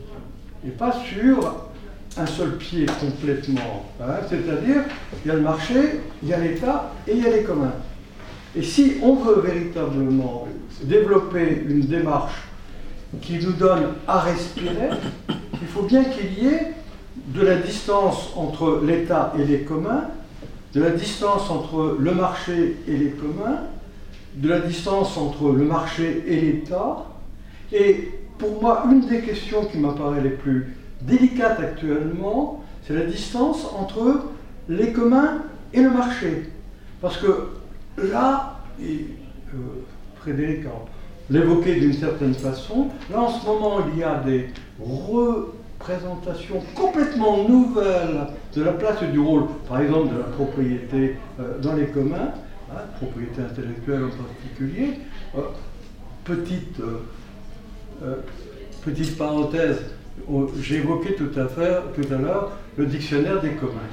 A: Et pas sur un seul pied complètement. Hein. C'est-à-dire, il y a le marché, il y a l'État et il y a les communs. Et si on veut véritablement développer une démarche qui nous donne à respirer, il faut bien qu'il y ait de la distance entre l'État et les communs, de la distance entre le marché et les communs, de la distance entre le marché et l'État, et pour moi, une des questions qui m'apparaît les plus délicates actuellement, c'est la distance entre les communs et le marché. Parce que là, et euh, Frédéric l'évoquait d'une certaine façon, là en ce moment il y a des représentations complètement nouvelles de la place et du rôle, par exemple de la propriété euh, dans les communs, hein, propriété intellectuelle en particulier. Euh, petite... Euh, Euh, petite parenthèse, j'ai évoqué tout à, fait, tout à l'heure le dictionnaire des communs.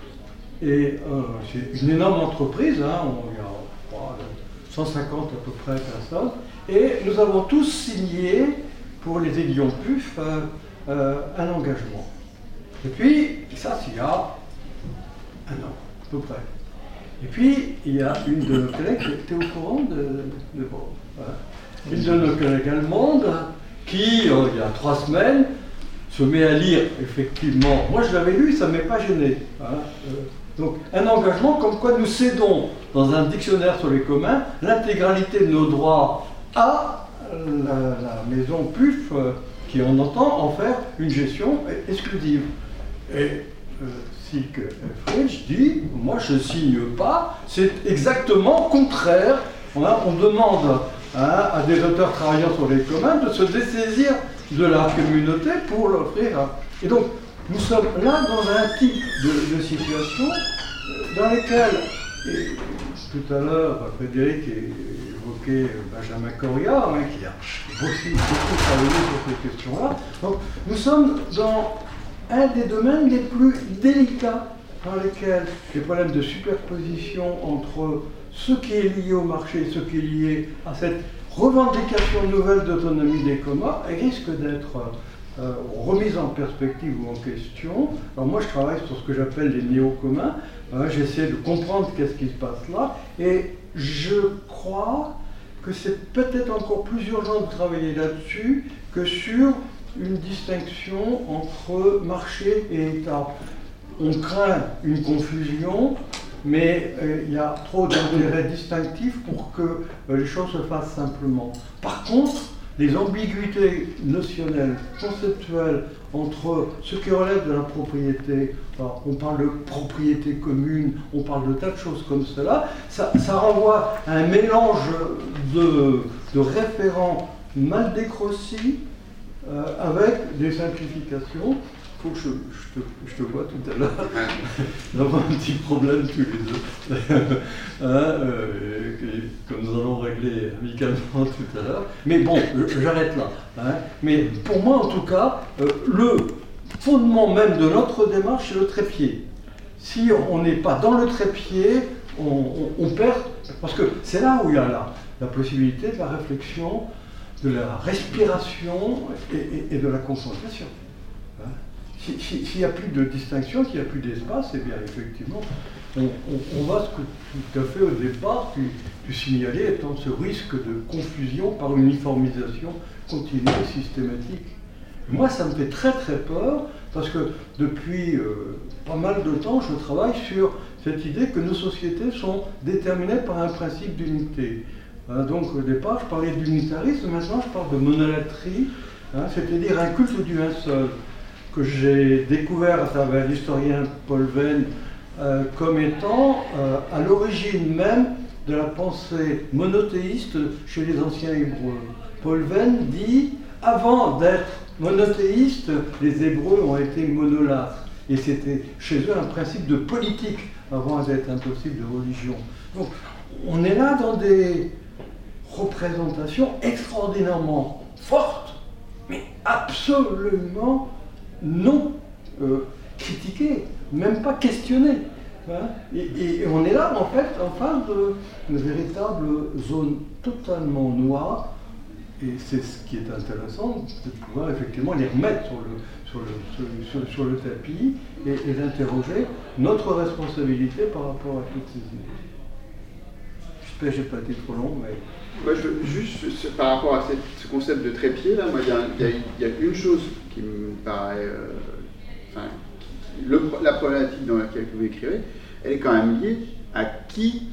A: Et euh, c'est une énorme entreprise, hein, on, il y a oh, cent cinquante à peu près personnes, et nous avons tous signé pour les aiguillons P U F euh, euh, un engagement. Et puis, ça, il y a un an, à peu près. Et puis, il y a une de nos collègues qui était au courant de, de, de bon, voilà. Une de nos collègues allemandes qui, euh, il y a trois semaines, se met à lire, effectivement. Moi, je l'avais lu, ça ne m'est pas gêné. Hein. Euh, donc, un engagement comme quoi nous cédons, dans un dictionnaire sur les communs, l'intégralité de nos droits à la, la maison P U F, euh, qui en entend en faire une gestion exclusive. Et euh, Stick Fridge dit « Moi, je ne signe pas, c'est exactement contraire. » On, on demande hein, à des auteurs travaillant sur les communs de se dessaisir de la communauté pour l'offrir. Et donc, nous sommes là dans un type de, de situation dans lesquelles, et tout à l'heure, Frédéric évoquait Benjamin Correa, hein, qui a aussi beaucoup travaillé sur ces questions-là. Donc, nous sommes dans un des domaines les plus délicats dans lesquels les problèmes de superposition entre ce qui est lié au marché et ce qui est lié à cette revendication nouvelle d'autonomie des communs risquent d'être euh, remises en perspective ou en question. Alors moi je travaille sur ce que j'appelle les néo-communs, euh, j'essaie de comprendre qu'est-ce qui se passe là, et je crois que c'est peut-être encore plus urgent de travailler là-dessus que sur une distinction entre marché et État. On craint une confusion, mais euh, il y a trop d'intérêts distinctifs pour que euh, les choses se fassent simplement. Par contre, les ambiguïtés notionnelles, conceptuelles, entre ce qui relève de la propriété, alors, on parle de propriété commune, on parle de tas de choses comme cela, ça, ça renvoie à un mélange de, de référents mal décrocis, euh, avec des simplifications. Il faut que je, je, te, je te vois tout à l'heure. Nous avons un petit problème tous les deux, hein, euh, que, que nous allons régler amicalement tout à l'heure. Mais bon, j'arrête là. Hein. Mais pour moi, en tout cas, euh, le fondement même de notre démarche, c'est le trépied. Si on n'est pas dans le trépied, on, on, on perd, parce que c'est là où il y a la, la possibilité de la réflexion, de la respiration et, et, et de la concentration. Hein. S'il si, si n'y a plus de distinction, s'il n'y a plus d'espace, eh bien effectivement, on, on, on va ce que tout à fait au départ tu, tu signalais étant ce risque de confusion par uniformisation continue et systématique. Et moi, ça me fait très très peur parce que depuis euh, pas mal de temps, je travaille sur cette idée que nos sociétés sont déterminées par un principe d'unité. Hein, donc au départ, je parlais d'unitarisme, maintenant je parle de monolatrie, hein, c'est-à-dire un culte du un seul, que j'ai découvert à travers l'historien Paul Venn euh, comme étant euh, à l'origine même de la pensée monothéiste chez les anciens Hébreux. Paul Venn dit, avant d'être monothéistes, les Hébreux ont été monolâtres. Et c'était chez eux un principe de politique avant d'être impossible de religion. Donc on est là dans des représentations extraordinairement fortes, mais absolument non euh, critiquées, même pas questionnées. Hein, et, et on est là en fait en face d'une véritable zone totalement noire, et c'est ce qui est intéressant, de pouvoir effectivement les remettre sur le, sur le, sur, sur, sur le tapis et, et d'interroger notre responsabilité par rapport à toutes ces idées. J'espère que je n'ai pas été trop long, mais...
B: Moi, je, juste par rapport à cette, ce concept de trépied, là, moi, il y, y, y a une chose qui me paraît... Euh, enfin, le, la problématique dans laquelle vous écrivez, elle est quand même liée à qui,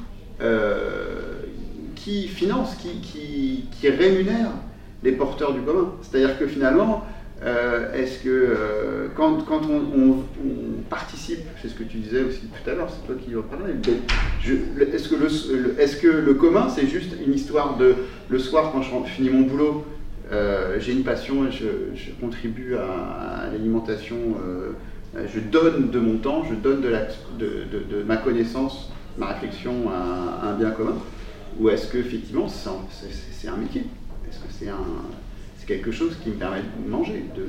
B: euh, qui finance, qui, qui, qui rémunère les porteurs du commun. C'est-à-dire que finalement, euh, est-ce que euh, quand, quand on, on, on participe, c'est ce que tu disais aussi tout à l'heure, c'est toi qui en parlais, est-ce que, le, est-ce que le commun, c'est juste une histoire de le soir quand je finis mon boulot, euh, j'ai une passion et je, je contribue à, à l'alimentation, euh, je donne de mon temps, je donne de, la, de, de, de ma connaissance, ma réflexion à, à un bien commun, ou est-ce qu'effectivement c'est un métier? Est-ce que c'est un, c'est quelque chose qui me permet de manger de,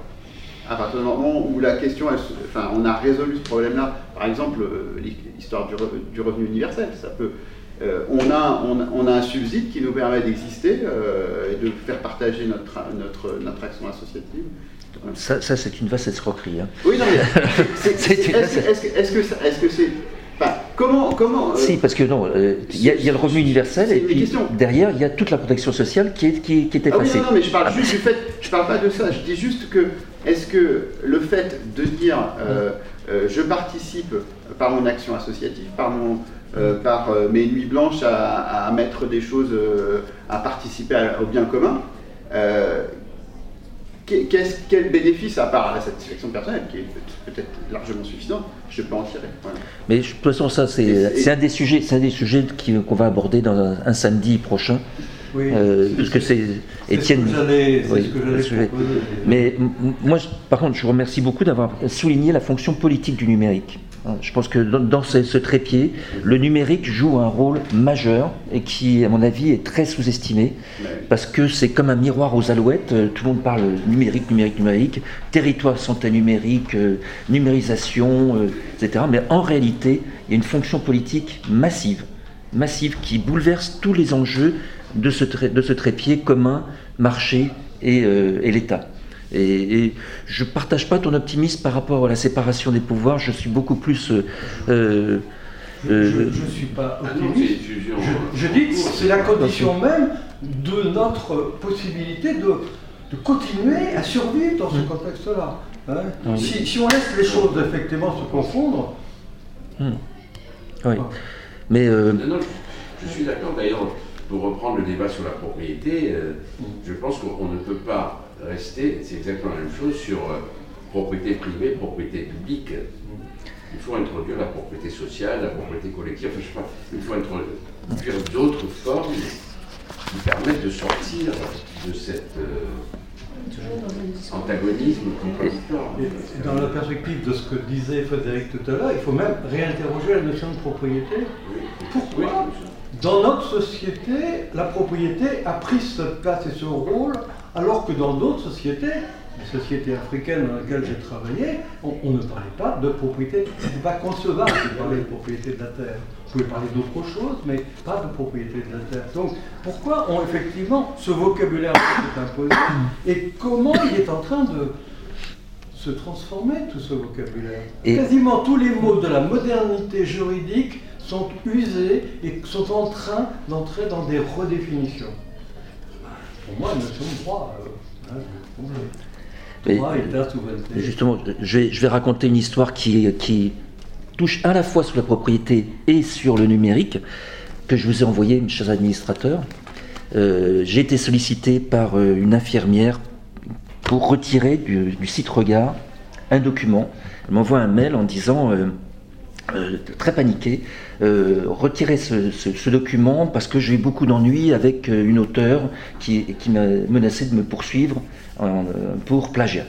B: à partir du moment où la question, elle, enfin, on a résolu ce problème-là, par exemple, l'histoire du, du revenu universel, ça peut, euh, on, a, on, a, on a un subside qui nous permet d'exister euh, et de faire partager notre, notre, notre action associative.
C: Ça, ça c'est une vaste escroquerie. Hein.
B: Oui, non, mais est-ce est que est-ce que c'est... Est-ce que c'est enfin, comment, comment euh... Si,
C: parce que non, il euh, y, y a le revenu universel et puis question. Derrière, il y a toute la protection sociale qui est, qui, qui est effacée.
B: Ah oui, non, non, mais je parle ah, juste du fait, je parle pas de ça, je dis juste que, est-ce que le fait de dire euh, euh, je participe par mon action associative, par, mon, euh, par euh, mes nuits blanches à, à mettre des choses, euh, à participer à, au bien commun, euh, qu'est-ce, quel bénéfice, à part la satisfaction personnelle, qui est peut-être largement suffisante, je peux en tirer. Voilà.
C: Mais de toute façon, ça, c'est, c'est un des sujets, c'est un des sujets qui, qu'on va aborder dans un, un samedi prochain.
A: Oui,
C: euh, parce que c'est Étienne.
A: C'est ce que j'allais, c'est oui, ce que j'allais proposer.
C: Mais moi, je, par contre, je vous remercie beaucoup d'avoir souligné la fonction politique du numérique. Je pense que dans, dans ce, ce trépied, le numérique joue un rôle majeur et qui, à mon avis, est très sous-estimé parce que c'est comme un miroir aux alouettes. Tout le monde parle numérique, numérique, numérique, territoire santé numérique, euh, numérisation, euh, et cetera. Mais en réalité, il y a une fonction politique massive, massive qui bouleverse tous les enjeux de ce, tra- de ce trépied commun, marché et, euh, et l'État. Et, et je ne partage pas ton optimisme par rapport à la séparation des pouvoirs. Je suis beaucoup plus. Euh, euh,
A: je ne suis pas optimiste. Je, je dis que c'est la condition même de notre possibilité de, de continuer à survivre dans ce contexte-là. Hein. Oui. Si, si on laisse les choses effectivement se confondre.
C: Hum. Oui. Ah. Mais. Euh...
I: Non, non, je suis d'accord. D'ailleurs, pour reprendre le débat sur la propriété, euh, je pense qu'on ne peut pas rester, c'est exactement la même chose sur euh, propriété privée, propriété publique. Il faut introduire la propriété sociale, la propriété collective, enfin, je sais pas, il faut introduire d'autres formes qui permettent de sortir de cet euh, antagonisme contradictoire.
A: Et dans la perspective de ce que disait Frédéric tout à l'heure, il faut même réinterroger la notion de propriété. Oui. Pourquoi oui, dans notre société, la propriété a pris cette place et ce rôle, alors que dans d'autres sociétés, les sociétés africaines dans lesquelles j'ai travaillé, on, on ne parlait pas de propriété. Ce n'était pas concevable de parler de propriété de la terre. Vous pouvez parler d'autre chose, mais pas de propriété de la terre. Donc, pourquoi on, effectivement, ce vocabulaire s'est imposé et comment il est en train de se transformer, tout ce vocabulaire. Et quasiment tous les mots de la modernité juridique sont usés et sont en train d'entrer dans des redéfinitions. Pour moi, une notion de droit. Euh, hein, droit, état, souveraineté.
C: Justement, je vais, je vais raconter une histoire qui, qui touche à la fois sur la propriété et sur le numérique, que je vous ai envoyé, mes chers administrateurs. Euh, j'ai été sollicité par une infirmière pour retirer du, du site Regard un document. Elle m'envoie un mail en disant, euh, euh, très paniqué, euh, retirer ce, ce, ce document parce que j'ai eu beaucoup d'ennuis avec une auteure qui, qui m'a menacé de me poursuivre en, pour plagiat.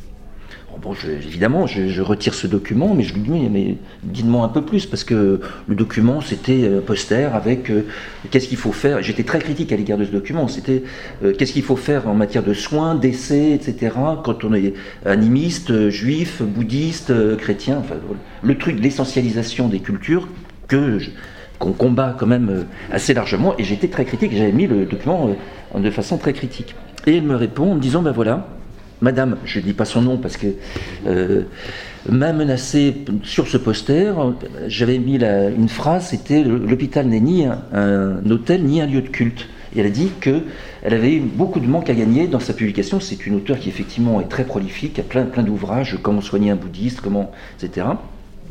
C: Bon, je, évidemment, je, je retire ce document, mais je lui dis, mais dites-moi un peu plus, parce que le document, c'était un poster avec euh, qu'est-ce qu'il faut faire. J'étais très critique à l'égard de ce document. C'était euh, qu'est-ce qu'il faut faire en matière de soins, d'essais, et cetera, quand on est animiste, euh, juif, bouddhiste, euh, chrétien, enfin, voilà. Le truc de l'essentialisation des cultures que je, qu'on combat quand même euh, assez largement, et j'étais très critique, j'avais mis le document euh, de façon très critique. Et elle me répond en me disant, ben voilà, Madame, je ne dis pas son nom parce que euh, m'a menacé sur ce poster. J'avais mis la, une phrase, c'était l'hôpital n'est ni un, un hôtel ni un lieu de culte. Et elle a dit qu'elle avait eu beaucoup de manque à gagner dans sa publication. C'est une auteure qui effectivement est très prolifique, a plein, plein d'ouvrages, comment soigner un bouddhiste, comment, et cetera.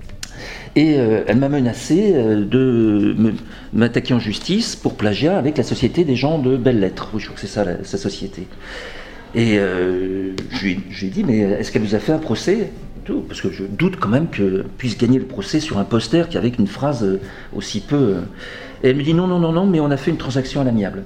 C: Et euh, elle m'a menacé euh, de me, m'attaquer en justice pour plagiat avec la Société des gens de belles lettres. Oui, je crois que c'est ça la, sa société. Et euh, je, lui, je lui ai dit, mais est-ce qu'elle vous a fait un procès ? Tout, parce que je doute quand même qu'elle puisse gagner le procès sur un poster qui avec une phrase aussi peu... Et elle me dit, non, non, non, non, mais on a fait une transaction à l'amiable.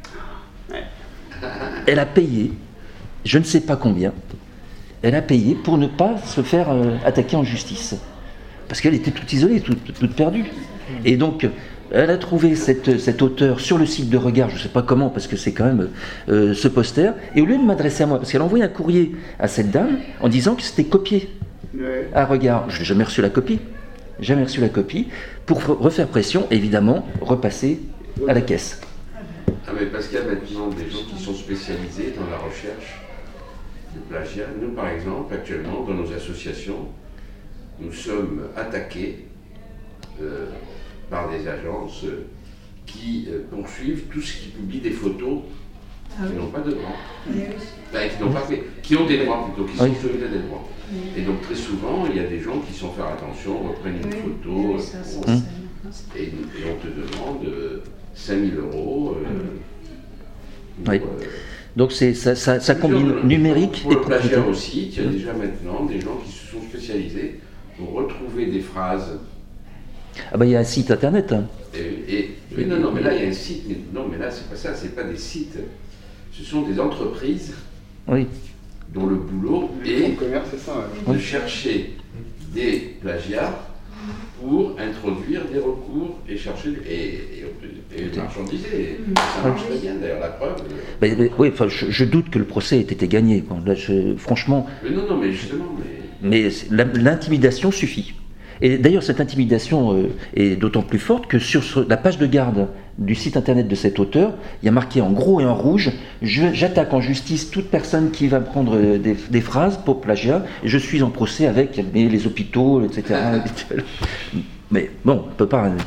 C: Elle a payé, je ne sais pas combien, elle a payé pour ne pas se faire euh, attaquer en justice. Parce qu'elle était toute isolée, toute, toute perdue. Et donc... Elle a trouvé cette, cet auteur sur le site de Regard, je ne sais pas comment, parce que c'est quand même euh, ce poster, et au lieu de m'adresser à moi, parce qu'elle a envoyé un courrier à cette dame en disant que c'était copié ouais. à Regard. Je n'ai jamais reçu la copie, jamais reçu la copie, pour refaire pression, évidemment, repasser à la caisse.
I: Ah mais parce qu'il y a maintenant des gens qui sont spécialisés dans la recherche de plagiat. Nous, par exemple, actuellement, dans nos associations, nous sommes attaqués euh, par des agences euh, qui euh, poursuivent tout ce qui publie des photos ah qui oui. n'ont pas de droits. Oui. Enfin, qui n'ont pas fait, qui ont des droits plutôt, qui oui. sont solidaires des droits. Oui. Et donc très souvent, il y a des gens qui, sans faire attention, reprennent une oui. photo oui, ça, euh, ça, ça, et, et on te demande euh, cinq mille euros. Euh,
C: oui.
I: pour, euh,
C: Donc c'est, ça, ça, ça combine
I: Pour
C: numérique
I: pour
C: et
I: le plagiat
C: propriété.
I: aussi, il y a déjà maintenant des gens qui se sont spécialisés pour retrouver des phrases.
C: Ah bah il y a un site internet. Hein.
I: Et, et- oui, non, non, mais là il y a un site, mais non, mais là c'est pas ça, c'est pas des sites. Ce sont des entreprises
C: Oui.
I: dont le boulot
B: Les fonds
I: est
B: de commerce, c'est ça. ouais.
I: de chercher des plagiats pour introduire des recours et chercher du- et, et, et marchandiser. Ça marche très bien d'ailleurs, la preuve. euh,
C: Mais, mais, oui, enfin, je, je doute que le procès ait été gagné. Quoi. Là, je- franchement,
I: Mais non, non, mais justement, mais.
C: mais c'est- la- l'intimidation suffit. Et d'ailleurs, cette intimidation euh, est d'autant plus forte que sur ce- la page de garde du site internet de cet auteur, il y a marqué en gros et en rouge je- j'attaque en justice toute personne qui va prendre euh, des, des phrases pour plagiat, et je suis en procès avec mais les hôpitaux, et cetera. Mais bon, on peut pas. euh.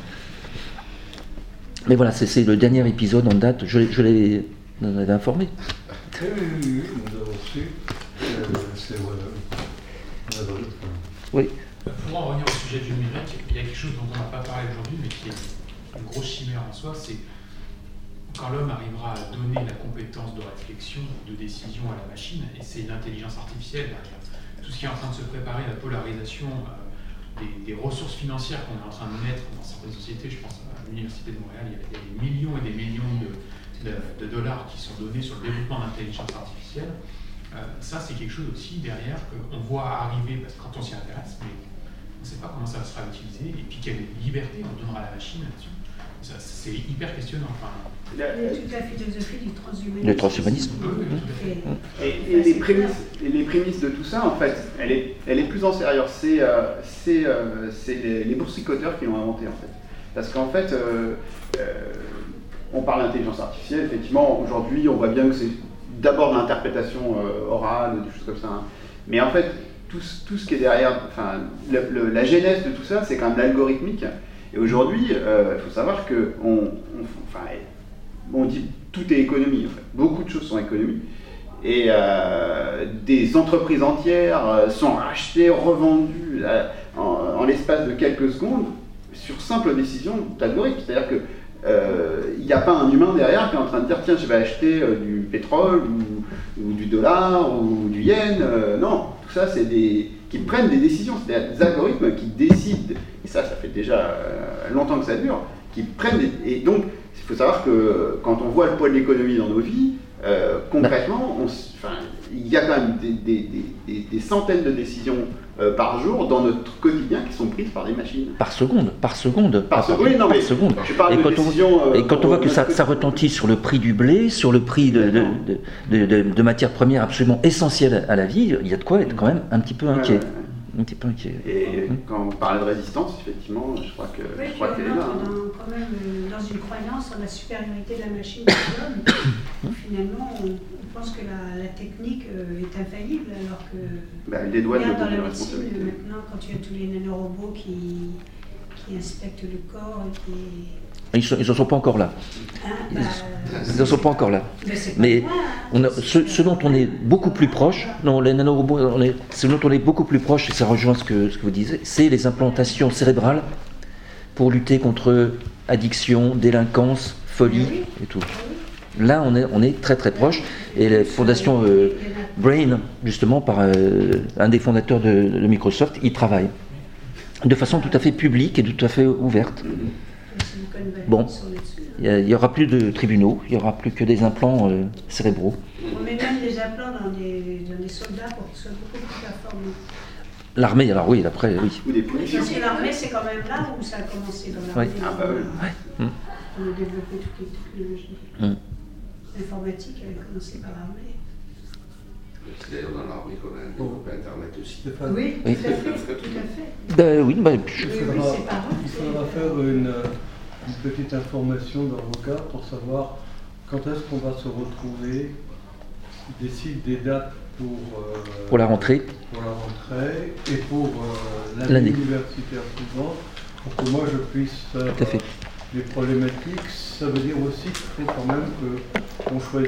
C: Mais voilà, c'est c'est le dernier épisode en date, je, je l'ai on en avait informé.
A: Oui, oui, oui, oui, nous avons su. Euh, c'est voilà. Voilà, voilà.
C: Oui.
H: Pour en revenir au sujet du numérique, il y a quelque chose dont on n'a pas parlé aujourd'hui, mais qui est une grosse chimère en soi, c'est quand l'homme arrivera à donner la compétence de réflexion, de décision à la machine, et c'est l'intelligence artificielle derrière. Tout ce qui est en train de se préparer, la polarisation euh, des, des ressources financières qu'on est en train de mettre dans certaines sociétés, je pense à l'Université de Montréal, il y a, il y a des millions et des millions de, de, de dollars qui sont donnés sur le développement d'intelligence artificielle. Euh, ça, c'est quelque chose aussi derrière qu'on voit arriver, parce que quand on s'y intéresse, mais on ne sait pas comment ça sera utilisé, et puis quelle liberté on donnera à la machine là-dessus. Ça, c'est hyper questionnant. Enfin,
B: La-
E: Toute la philosophie du transhumanisme.
C: Le transhumanisme.
H: oui, oui, tout à fait.
B: Et, et les prémices, et les prémices de tout ça, en fait, elle est, elle est plus antérieure. C'est euh, c'est, euh, c'est les, les boursicoteurs qui l'ont inventé, en fait. Parce qu'en fait, euh, euh, on parle d'intelligence artificielle, effectivement, aujourd'hui, on voit bien que c'est d'abord de l'interprétation euh, orale, des choses comme ça. hein. Mais en fait, tout, ce- tout ce qui est derrière, enfin, le- le- la genèse de tout ça, c'est quand même l'algorithmique. Et aujourd'hui, euh, il faut savoir que on, on- enfin, on dit tout est économie. En fait. Beaucoup de choses sont économie. Et euh, des entreprises entières euh, sont rachetées, revendues là, en, en l'espace de quelques secondes sur simple décision d'algorithme. C'est-à-dire que il n'y a pas un humain derrière qui est en train de dire tiens, je vais acheter euh, du pétrole ou, ou du dollar ou du yen. Euh, non, tout ça, c'est des qui prennent des décisions. C'est des algorithmes qui décident. Et ça, ça fait déjà euh, longtemps que ça dure. Qui prennent des, et donc, il faut savoir que quand on voit le poids de l'économie dans nos vies, euh, concrètement, on s- enfin, il y a quand même des, des- des- des- des centaines de décisions euh, par jour dans notre quotidien qui sont prises par des machines.
C: Par seconde, par seconde.
B: Par
C: Pas
B: seconde, oui, non,
C: par
B: mais
C: seconde.
B: je parle
C: Et
B: de
C: quand, on,
B: décisions, euh,
C: et quand on
B: pour
C: voit que
B: notre
C: ça,
B: quotidien.
C: ça retentit sur le prix du blé, sur le prix de, de, de, de- de- de matières premières absolument essentielles à la vie, il y a de quoi être quand même un petit peu inquiet.
B: Ouais, ouais, ouais.
C: Un petit peu inquiet.
B: Et
C: Hum.
B: quand on parlait de résistance, effectivement, je crois que
E: Oui,
B: je
E: puis
B: crois
E: on
B: qu'elle est là.
E: entre
B: hein.
E: dans, quand même euh, dans une croyance en la supériorité de la machine sur l'homme. Finalement, on, on pense que la, la technique euh, est infaillible, alors que
B: Bah, elle dédouane le
E: regarde dans
B: goût de
E: la
B: la
E: médecine,
B: responsabilité.
E: maintenant, quand tu as tous les nanorobots qui, qui inspectent le corps et qui...
C: Ils n'en sont, sont pas encore là.
E: Hein, bah,
C: Ils n'en sont pas encore là.
E: mais c'est pas
C: Mais
E: loin, hein.
C: on a, ce, ce dont on est beaucoup plus proche, non, les nanorobots, on est, ce dont on est beaucoup plus proche, et ça rejoint ce que, ce que vous disiez, c'est les implantations cérébrales pour lutter contre addiction, délinquance, folie
E: Oui.
C: et tout. Là, on est, on est très très proche. Et la fondation euh, Brain, justement, par euh, un des fondateurs de, de Microsoft, y travaille de façon tout à fait publique et tout à fait ouverte. Bon, il n'y aura plus de tribunaux, il n'y aura plus que des implants euh, cérébraux.
E: On met même des implants dans des, dans des soldats pour qu'ils soient beaucoup plus performants.
C: L'armée, alors oui, après, oui.
B: Ou des punitions.
E: Parce que l'armée, c'est quand même là où ça a commencé dans l'armée.
C: Oui.
B: Ah bah oui.
C: Ouais. Hum.
E: On a développé toutes les technologies.
C: Hum.
E: L'informatique avait commencé par l'armée.
I: C'est d'ailleurs dans l'armée qu'on a développé Internet aussi.
A: Stéphane,
E: Oui,
C: Oui.
E: tout à fait, tout à fait.
C: Ben oui, ben,
A: il
E: Oui,
A: faudra,
E: oui, c'est pas vrai.
A: il faudra faire une, une petite information dans vos cas pour savoir quand est-ce qu'on va se retrouver, décide des dates pour, euh,
C: pour la rentrée.
A: pour la rentrée et pour euh,
C: L'année.
A: l'année universitaire suivante, pour que moi je puisse faire
C: Tout à fait.
A: euh, les problématiques. Ça veut dire aussi qu'il faut quand même qu'on choisisse